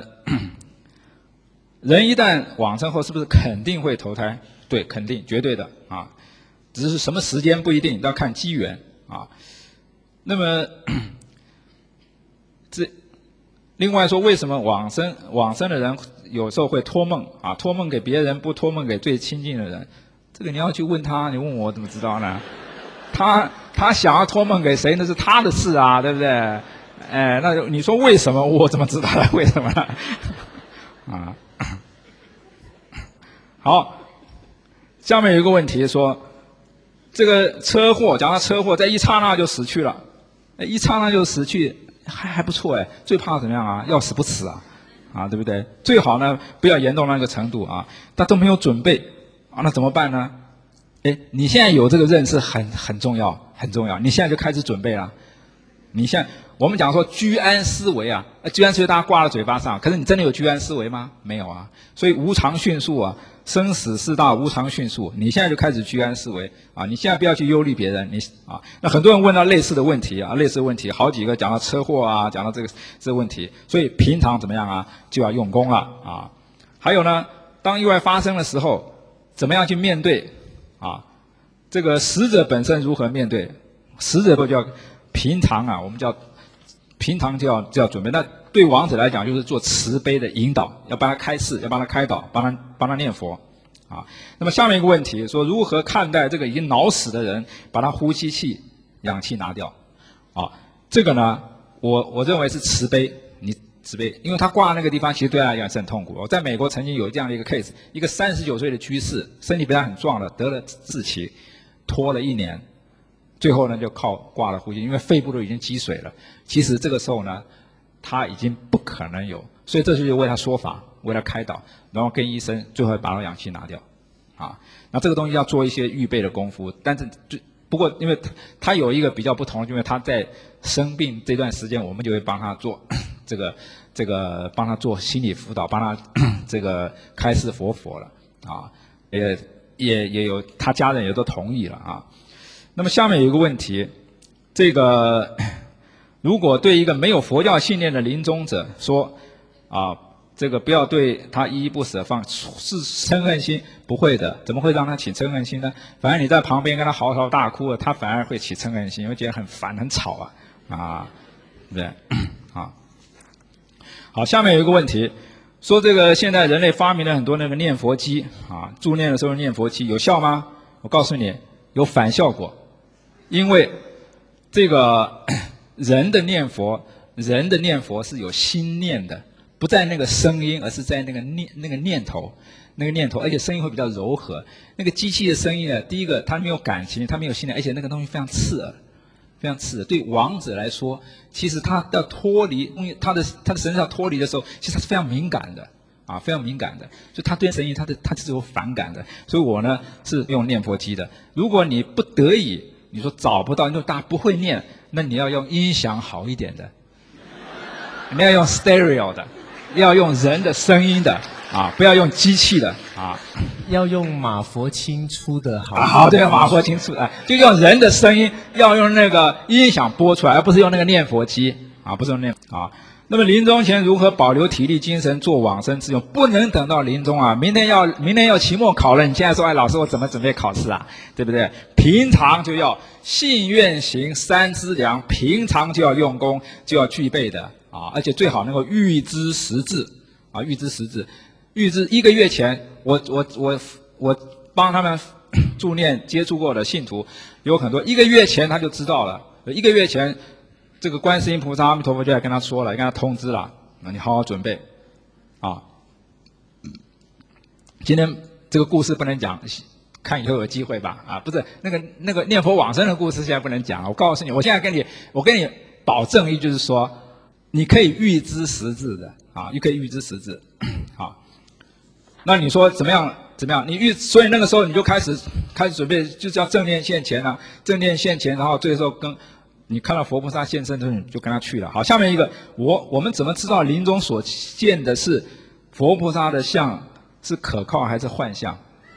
人一旦往生后，是不是肯定会投胎？对，肯定，绝对的啊。只是什么时间不一定，要看机缘啊。那么，这另外说，为什么往生往生的人有时候会托梦啊？托梦给别人，不托梦给最亲近的人，这个你要去问他，你问我怎么知道呢？他他想要托梦给谁，那是他的事啊，对不对？哎，那你说为什么？我怎么知道呢？为什么呢？啊，好，下面有一个问题说，这个车祸，假如车祸在一刹那就死去了。一刹那就死去，还还不错哎。最怕怎么样啊？要死不死啊，啊，对不对？最好呢，不要严重到那个程度啊。他都没有准备啊，那怎么办呢？哎，你现在有这个认识很很重要，很重要。你现在就开始准备了。你现在我们讲说居安思危啊，居安思危大家挂在嘴巴上，可是你真的有居安思危吗？没有啊。所以无常迅速啊，生死四大无常迅速。你现在就开始居安思危啊！你现在不要去忧虑别人，你啊，那很多人问到类似的问题啊，类似的问题，好几个讲到车祸啊，讲到这个这个问题，所以平常怎么样啊，就要用功了啊。还有呢，当意外发生的时候，怎么样去面对啊？这个死者本身如何面对？死者不叫平常啊，我们叫平常就要就要准备。那对亡者来讲，就是做慈悲的引导，要帮他开示，要帮他开导，帮他帮他念佛啊。那么下面一个问题说，如何看待这个已经脑死的人，把他呼吸器、氧气拿掉啊？这个呢，我我认为是慈悲。你慈悲，因为他挂那个地方其实对他来讲是很痛苦。我在美国曾经有这样的一个 case， 一个三十九岁的居士，身体本来很壮的，得了痔气，拖了一年，最后呢就靠挂了呼吸，因为肺部都已经积水了。其实这个时候呢，他已经不可能有，所以这就是为他说法，为他开导，然后跟医生最后把他氧气拿掉，啊，那这个东西要做一些预备的功夫，但是就不过因为他他有一个比较不同，因为他在生病这段时间，我们就会帮他做。这个这个帮他做心理辅导，帮他这个开示佛佛了啊，也也也有他家人也都同意了啊。那么下面有一个问题，这个如果对一个没有佛教信念的临终者说啊，这个不要对他依依不舍，放是嗔恨心，不会的，怎么会让他起嗔恨心呢？反正你在旁边跟他嚎啕大哭，他反而会起嗔恨心，会觉得很烦很吵啊啊，对不对啊？好，下面有一个问题，说这个现在人类发明了很多那个念佛机啊，助念的时候念佛机有效吗？我告诉你，有反效果，因为这个人的念佛，人的念佛是有心念的，不在那个声音，而是在那个念那个念头，那个念头，而且声音会比较柔和。那个机器的声音呢，第一个它没有感情，它没有心念，而且那个东西非常刺耳。非常刺耳，对王者来说，其实他要脱离，因为他的他的神要脱离的时候，其实他是非常敏感的，啊，非常敏感的，就他对声音，他的他是有反感的。所以我呢是用念佛机的。如果你不得已，你说找不到，因为大家不会念，那你要用音响好一点的，你要用 stereo 的，要用人的声音的，啊，不要用机器的，啊。 要用马佛清出的好， 啊、好，对，马佛清出，哎，就用人的声音，要用那个音响播出来，而不是用那个念佛机，啊，不是用念啊。那么临终前如何保留体力精神做往生之用？不能等到临终啊，明天要明天要期末考了，你现在说，哎，老师我怎么准备考试啊？对不对？平常就要信愿行三资粮，平常就要用功，就要具备的啊，而且最好能够预知时至啊，预知时至。预知一个月前，我我我我帮他们助念接触过的信徒有很多，一个月前他就知道了。一个月前，这个观世音菩萨阿弥陀佛就来跟他说了，跟他通知了，那你好好准备，啊。今天这个故事不能讲，看以后有机会吧，啊，不是那个那个念佛往生的故事现在不能讲了。我告诉你，我现在跟你我跟你保证，一就是说，你可以预知时至的，啊，你可以预知时至，好。那你说怎么样？怎么样？你预，所以那个时候你就开始开始准备，就叫正念现前啊，正念现前，然后这个时候跟你看到佛菩萨现身的时候，你就跟他去了。好，下面一个，我我们怎么知道临终所见的是佛菩萨的像是可靠还是幻象？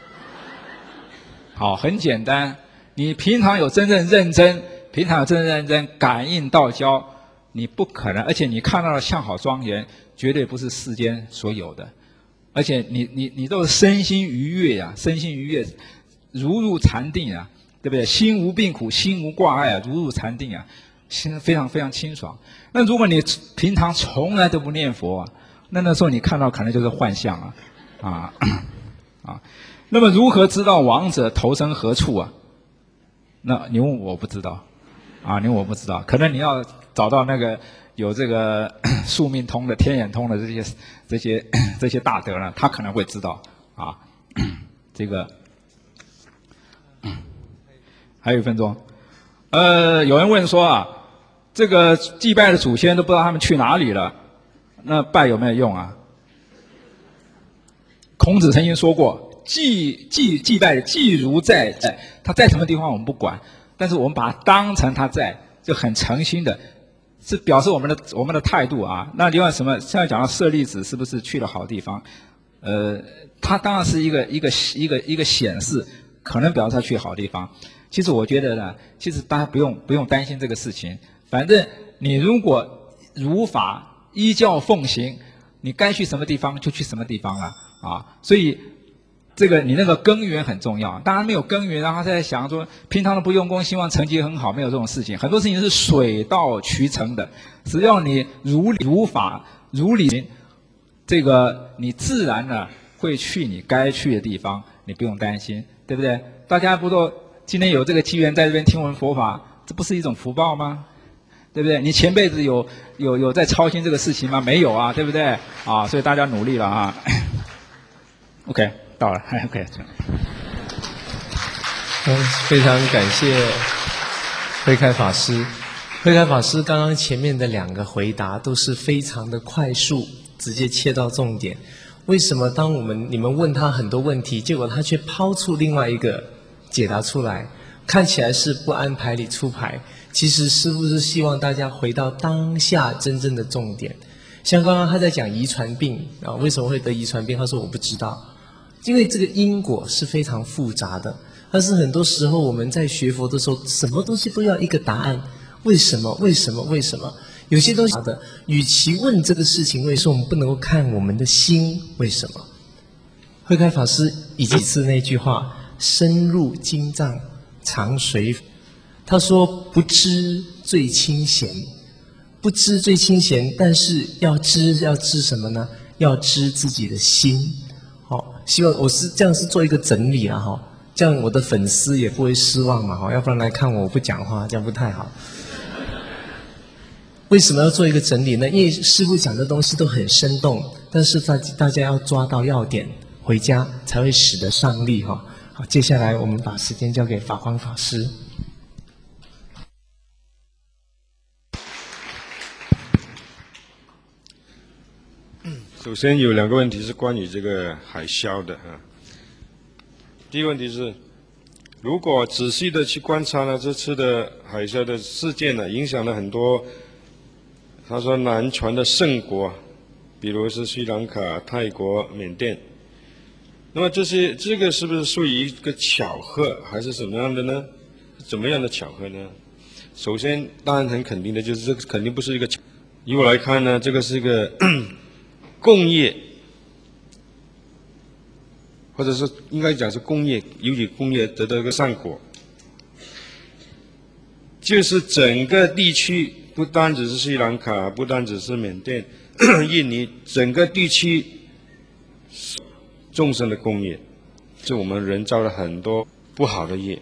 好，很简单，你平常有真正认真，平常有真正认真感应道交，你不可能，而且你看到的像好庄严，绝对不是世间所有的。而且你你你都是身心愉悦呀、啊，身心愉悦，如入禅定啊，对不对？心无病苦，心无挂碍啊，如入禅定啊，心非常非常清爽。那如果你平常从来都不念佛啊，那那时候你看到可能就是幻象啊，啊啊。那么如何知道亡者投生何处啊？那你问我不知道，啊，你问我不知道，可能你要找到那个。有这个宿命通的、天眼通的这些、这些、这些大德呢，他可能会知道啊。这个还有一分钟，呃，有人问说啊，这个祭拜的祖先都不知道他们去哪里了，那拜有没有用啊？孔子曾经说过，祭祭祭拜祭如在在，他在什么地方我们不管，但是我们把他当成他在，就很诚心的。是表示我们的我们的态度啊。那另外什么？现在讲到舍利子是不是去了好地方？呃，它当然是一个一个一个一个显示，可能表示他去好地方。其实我觉得呢，其实大家不用不用担心这个事情。反正你如果如法依教奉行，你该去什么地方就去什么地方了啊。所以这个你那个根源很重要。当然没有根源，然后在想说平常都不用功，希望成绩很好，没有这种事情。很多事情是水到渠成的，只要你如理如法如理，这个你自然呢会去你该去的地方，你不用担心，对不对？大家不都今天有这个机缘在这边听闻佛法，这不是一种福报吗？ 对不对？你前辈子有有有在操心这个事情吗？没有啊，对不对？啊，所以大家努力了啊。OK， 到了 ，OK。 嗯，非常感谢慧开法师。慧开法师刚刚前面的两个回答都是非常的快速，直接切到重点。为什么当我们你们问他很多问题，结果他却抛出另外一个解答出来，看起来是不按牌理出牌，其实师父是希望大家回到当下真正的重点。像刚刚他在讲遗传病啊，为什么会得遗传病？他说我不知道，因为这个因果是非常复杂的。但是很多时候我们在学佛的时候，什么东西都要一个答案，为什么？为什么？为什么？有些东西的，与其问这个事情为什么，我们不能够看我们的心为什么。慧开法师以几次那句话，深入经藏常随，他说不知最清闲，不知最清闲，但是要知要知什么呢？要知自己的心。好、哦，希望我是这样是做一个整理了哈、哦，这样我的粉丝也不会失望嘛哈，要不然来看我我不讲话，这样不太好。为什么要做一个整理呢？因为师父讲的东西都很生动，但是大大家要抓到要点，回家才会使得上力哈。好，接下来我们把时间交给法光法师。 首先有两个问题是关于这个海啸的啊。第一个问题是，如果仔细的去观察呢，这次的海啸的事件呢，影响了很多。他说南传的圣国，比如是斯里兰卡、泰国、缅甸。那么这些这个是不是属于一个巧合，还是什么样的呢？怎么样的巧合呢？首先，当然很肯定的就是这个肯定不是一个巧合。以我来看呢，这个是一个共业，或者是应该讲是工业，由于工业得到一个善果，就是整个地区。不单只是斯里兰卡，不单只是缅甸、印尼，整个地区众生的共业，是我们人造了很多不好的业。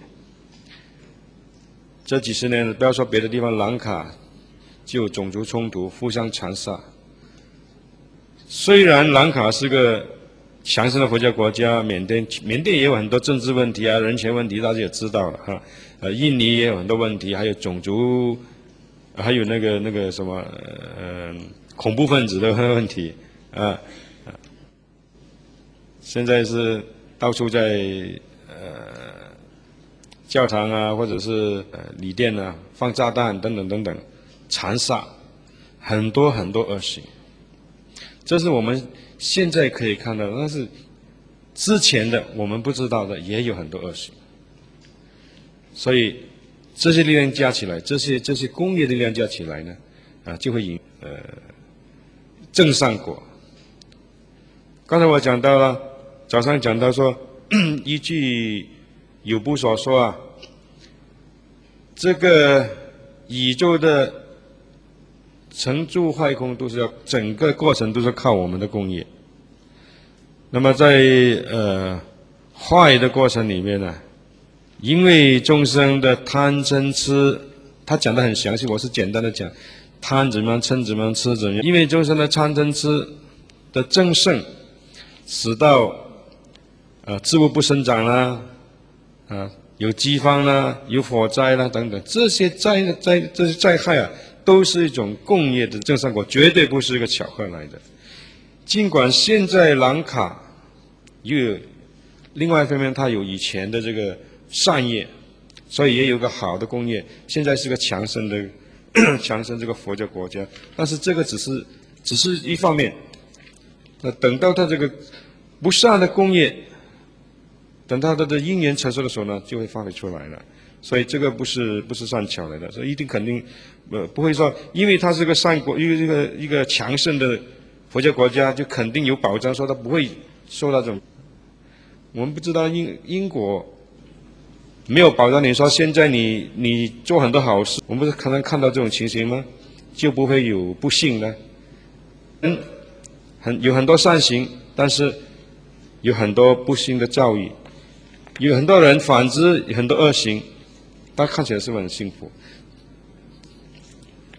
这几十年，不要说别的地方，兰卡就有种族冲突，互相残杀。虽然兰卡是个强盛的佛教国家，缅甸缅甸也有很多政治问题啊、人权问题，大家也知道了哈。呃，印尼也有很多问题，还有种族。还有那个那个什么呃恐怖分子的问题啊啊，现在是到处在呃教堂啊或者是呃礼店啊放炸弹等等等等，残杀很多很多恶行，这是我们现在可以看到的，但是之前的我们不知道的也有很多恶行，所以。这些力量加起来，这些这些工业力量加起来呢，啊，就会引呃正善果。刚才我讲到了，早上讲到说，依据有部所说啊，这个宇宙的成住坏空都是要整个过程都是靠我们的工业。那么在呃坏的过程里面呢？因为众生的贪嗔痴，他讲得很详细，我是简单的讲，贪怎么样，嗔怎么样，痴怎么样。因为众生的贪嗔痴的正盛，使到呃植物不生长啦，啊有饥荒啦，有火灾啦等等，这些灾灾这些灾害啊，都是一种共业的正善果，绝对不是一个巧合来的。尽管现在兰卡又有另外一方面，它有以前的这个。善业，所以也有个好的工业。现在是个强盛的、强盛这个佛教国家，但是这个只是只是一方面。那等到它这个不善的工业，等到它的因缘成熟的时候呢，就会发挥出来了。所以这个不是不是善巧来的，所以一定肯定呃不会说，因为它是个善国，一个一个一个强盛的佛教国家，就肯定有保障，说它不会受到这种。我们不知道因因果。没有保障，你说现在你你做很多好事，我们不是可能看到这种情形吗？就不会有不幸呢？嗯，很有很多善行，但是有很多不幸的遭遇，有很多人反之有很多恶行，但看起来是不是很幸福？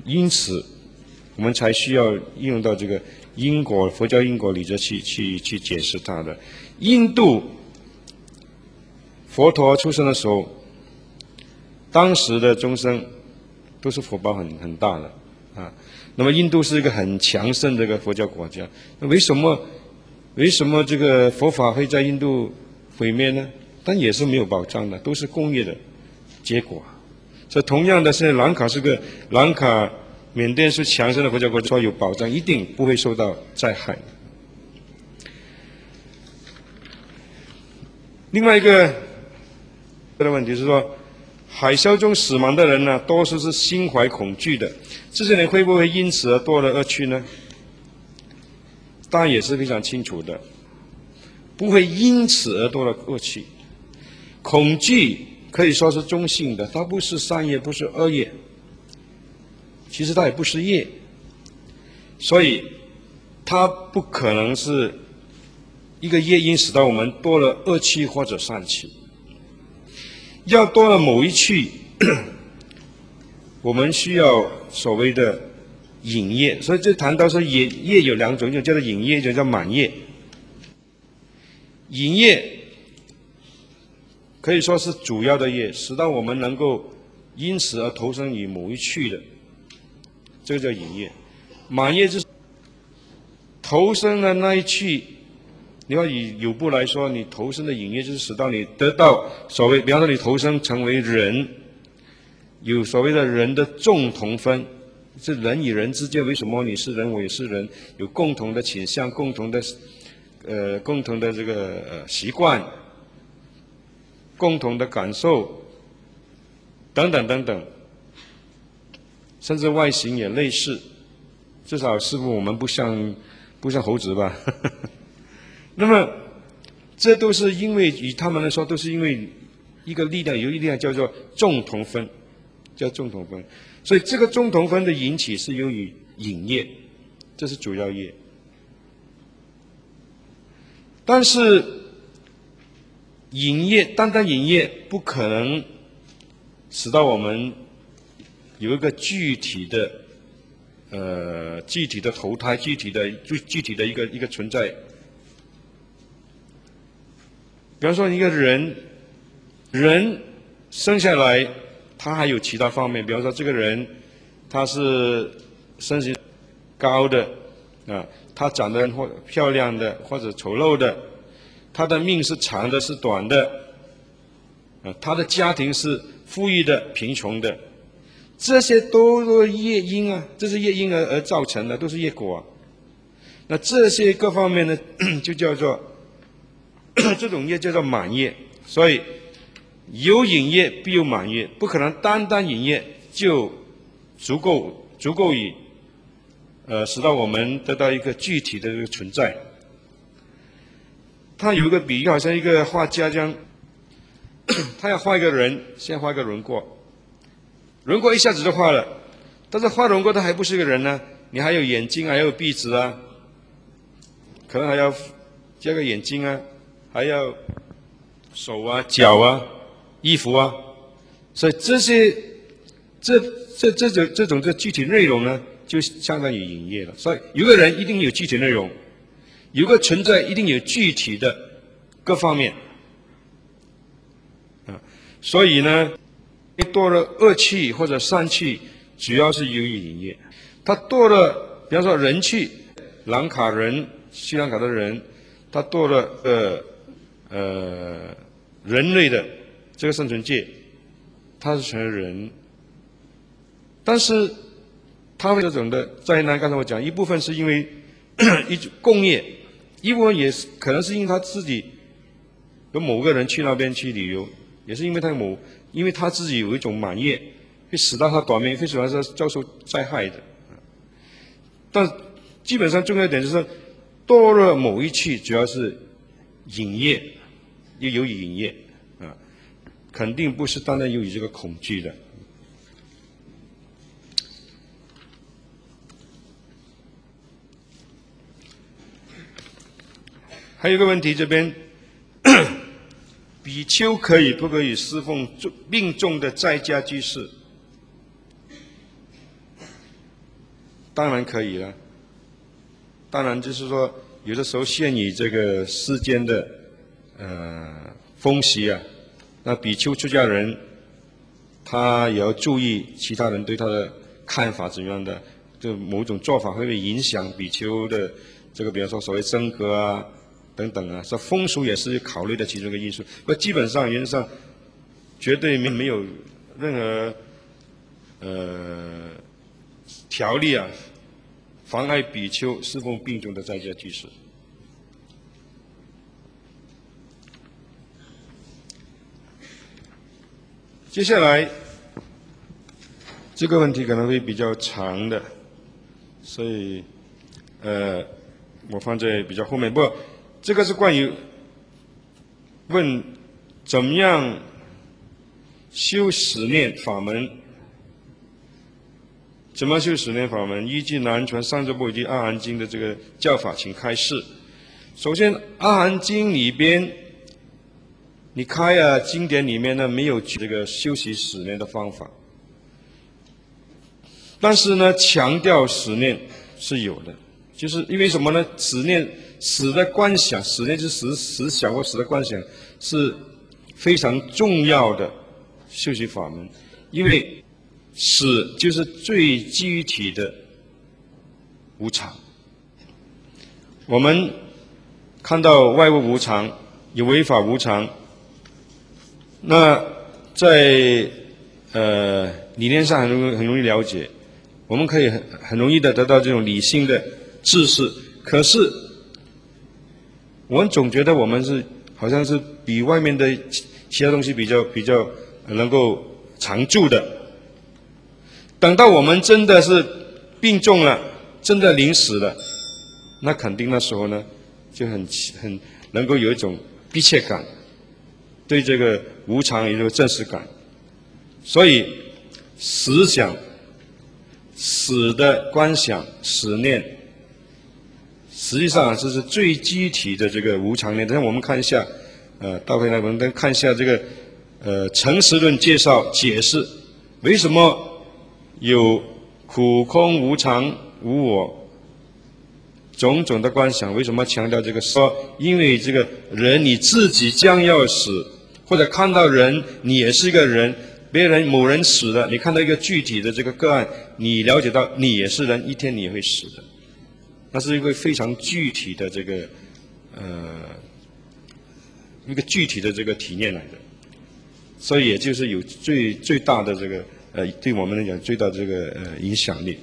因此我们才需要应用到这个因果佛教因果理则去去去解释它的。印度佛陀出生的时候，当时的众生都是福报很很大的啊。那么印度是一个很强盛的一个佛教国家，那为什么为什么这个佛法会在印度毁灭呢？但也是没有保障的，都是工业的结果。所以同样的，现在兰卡是个兰卡缅甸是强盛的佛教国家，说有保障，一定不会受到灾害。另外一个的问题是说，海啸中死亡的人呢，多数是心怀恐惧的，这些人会不会因此而堕了恶趣呢？当然也是非常清楚的，不会因此而堕了恶趣。恐惧可以说是中性的，它不是善业，不是恶业，其实它也不是业，所以它不可能是一个业因使到我们多了恶趣或者善趣。要多了某一趣，我们需要所谓的引业，所以这谈到说业业有两种，一种叫做引业，一种叫满业。引业可以说是主要的业，使到我们能够因此而投生于某一趣的，这个叫引业。满业就是投生的那一趣，你要以有部来说，你投生的引业就是使到你得到所谓，比方说你投生成为人，有所谓的人的众同分，是人与人之间，为什么你是人我也是人，有共同的倾向，共同的呃共同的这个呃习惯，共同的感受等等等等，甚至外形也类似，至少似乎我们不像不像猴子吧。那么这都是因为与他们来说都是因为一个力量，有一力量叫做众同分，叫众同分。所以这个众同分的引起是由于引业，这是主要业。但是引业单单引业不可能使到我们有一个具体的呃具体的投胎，具体的具具体的一个一个存在。比方说一个人人生下来他还有其他方面，比方说这个人他是身形高的啊，他长得或漂亮的或者丑陋的，他的命是长的是短的啊，他的家庭是富裕的贫穷的，这些都是业因啊，这是业因而而造成的，都是业果啊。那这些各方面呢就叫做这种业叫做满业。所以有引业必有满业，不可能单单引业就足够足够以呃使到我们得到一个具体的这个存在。他有一个比喻，好像一个画家这样，他要画一个人，先画一个轮廓，轮廓一下子就画了，但是画轮廓他还不是一个人呢，你还有眼睛，还有鼻子啊，可能还要加个眼睛啊，还要手啊、脚啊、衣服啊，所以这些这这这种这种这具体内容呢，就相当于引业了。所以有个人一定有具体内容，有个存在一定有具体的各方面啊。所以呢，多了恶趣或者善趣，主要是由于引业。他多了，比方说人趣，兰卡人、斯里兰卡的人，他多了呃呃人类的这个生存界，他是成为人，但是他这种的灾难，刚才我讲一部分是因为一种共业，一部分也是可能是因为他自己有某个人去那边去旅游，也是因为他某因为他自己有一种满业，会使到他短命，会使到他遭受灾害的。但基本上重要一点就是多了某一趣，主要是引业，又由于引业啊，肯定不是单单由于这个恐惧的。还有一个问题，这边比丘可以不可以侍奉命重的在家居士？ 当然可以了。当然就是说，有的时候限于这个世间的呃风习啊，那比丘出家人他也要注意其他人对他的看法怎么样的，就某种做法会不会影响比丘的这个，比方说所谓僧格啊等等啊，这风俗也是考虑的其中一个因素。不过基本上原则上绝对没没有任何呃条例啊妨碍比丘侍奉并众的在家居士。接下来这个问题可能会比较长的，所以呃我放在比较后面。不过这个是关于问怎么样修十念法门，怎么修十念法门？依据南传上座部以及阿含经的这个教法，请开示。首先，阿含经里边，你开啊经典里面呢没有这个修习十念的方法，但是呢强调十念是有的，就是因为什么呢？十念十的观想，十念就是十十想或十的观想是非常重要的修习法门，因为十就是最具体的无常。我们看到外物无常，有为法无常，那在呃理念上很容易很容易了解，我们可以很很容易的得到这种理性的知识。可是我们总觉得我们是好像是比外面的其他东西比较比较能够常住的。等到我们真的是病重了，真的临死了，那肯定那时候呢就很很能够有一种逼切感，对这个无常有一个真实感。所以十想、死的观想、十念，实际上这是最具体的这个无常念。等下我们看一下，呃，大会来我们看一下这个呃诚实论介绍解释为什么有苦空无常无我种种的观想，为什么强调这个？说因为这个人你自己将要死，或者看到人你也是一个人，别人某人死了，你看到一个具体的这个个案，你了解到你也是人，一天你也会死的，那是一个非常具体的这个呃一个具体的这个体验来的，所以也就是有最最大的这个呃对我们来讲最大的这个呃影响力。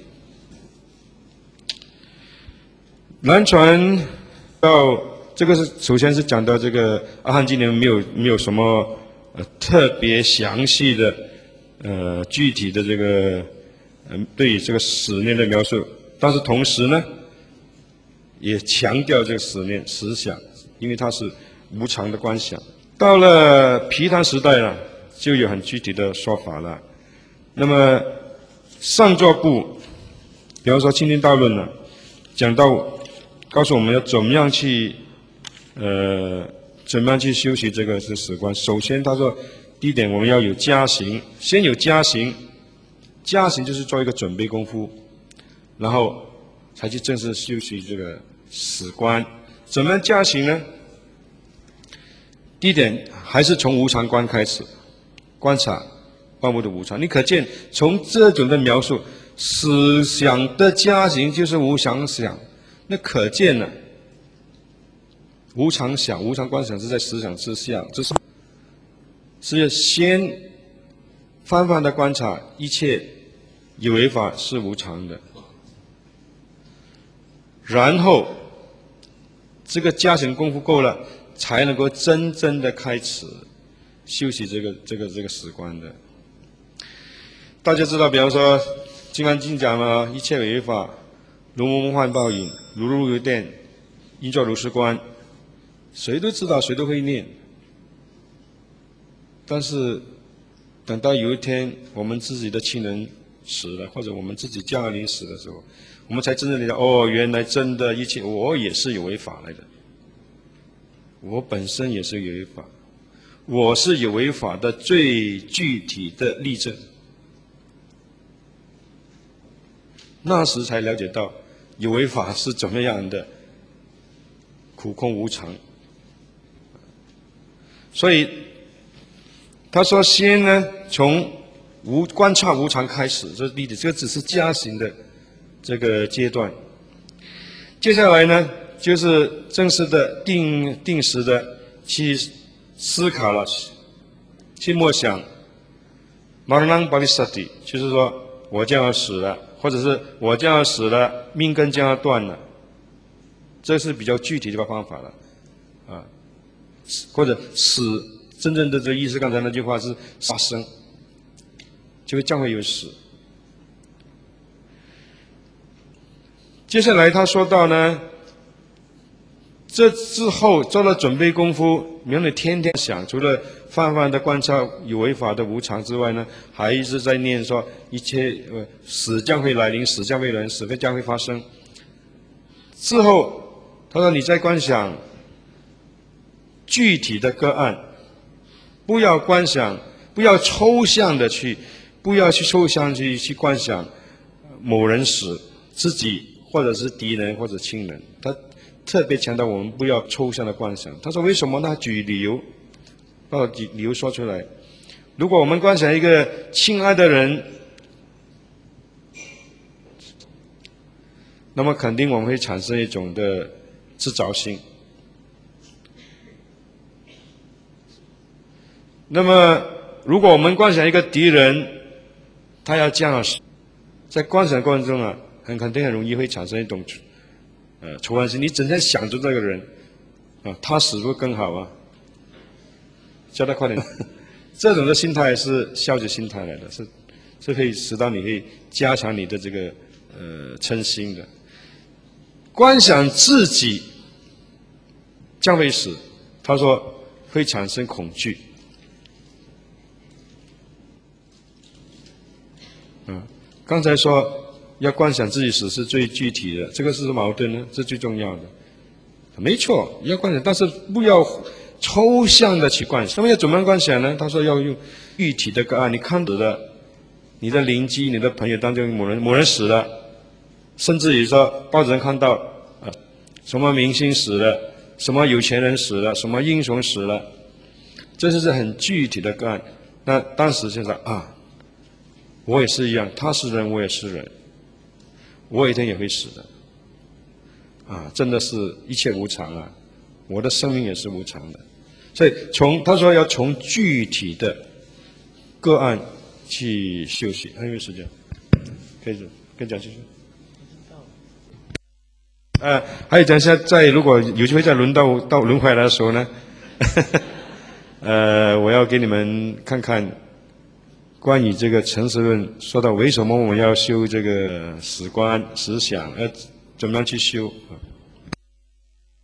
南传到这个是首先是讲到这个阿含经里面没有没有什么呃特别详细的呃具体的这个嗯、呃、对于这个十念的描述，但是同时呢也强调这个十念十想，因为它是无常的观想。到了毗昙时代了，就有很具体的说法了。那么上座部，比方说《清净大论》呢，讲到告诉我们要怎么样去呃怎么样去修习这个是史观。首先他说第一点我们要有加行，先有加行，加行就是做一个准备功夫，然后才去正式修习这个史观。怎么样加行呢？第一点还是从无常观开始，观察万物的无常。你可见从这种的描述，思想的加行就是无常想，那可见呢，无常想、无常观想是在思想之下，这是是要先泛泛的观察一切有为法是无常的，然后这个加行功夫够了，才能够真正的开始修习这个这个这个史观的。大家知道，比方说《金刚经》讲了一切有为法，如梦幻泡影，如露如电，应作如是观。谁都知道，谁都会念。但是等到有一天我们自己的亲人死了，或者我们自己家人死的时候，我们才真正理解，哦，原来真的一切我也是有为法来的，我本身也是有为法，我是有为法的最具体的例证。 那时才了解到有为法是怎么样的苦空无常。所以他说先呢从无观察无常开始，这是第一点，这个只是加行的这个阶段。接下来呢就是正式的定定时的去思考了，去默想 Maranang Balisati， 就是说我将要死了，或者是我将要死了，命根将要断了，这是比较具体的方法了啊。或者死，真正的这意思，刚才那句话是发生，就会将会有死。接下来他说到呢，这之后做了准备功夫，没有你天天想，除了泛泛的观察有为法的无常之外呢，还一直在念说一切呃死将会来临，死将会来临，死会将会发生。之后他说你在观想具体的个案，不要观想，不要抽象的去，不要去抽象去去观想某人死，自己或者是敌人或者亲人。他特别强调我们不要抽象的观想。他说为什么呢？他举理由，把理由说出来。如果我们观想一个亲爱的人，那么肯定我们会产生一种的自找心。那么如果我们观想一个敌人，他要这样死，在观想过程中啊，很肯定很容易会产生一种呃仇恨心。你整天想着这个人啊，他死不更好啊？叫他快点。这种的心态是消极心态来的，是是可以使到你会加强你的这个呃嗔心的。观想自己将会死，他说会产生恐惧。嗯，刚才说要观想自己死是最具体的，这个是矛盾呢？这最重要的，没错，要观想，但是不要抽象的去观想。那么要怎么样观想呢？他说要用具体的个案，你看到的，你的邻居、你的朋友当中某人某人死了，甚至于说报纸上看到啊，什么明星死了，什么有钱人死了，什么英雄死了，这就是很具体的个案。那当时就说啊。我也是一样，他是人，我也是人，我有一天也会死的，啊，真的是一切无常啊，我的生命也是无常的，所以从他说要从具体的个案去休息，还有没有时间？可以，可以讲继续。呃，还有讲一下，在如果有机会再轮到到轮回来的时候呢，呃，我要给你们看看。关于这个诚实论，说到为什么我们要修这个死观、死想，要怎么样去修啊？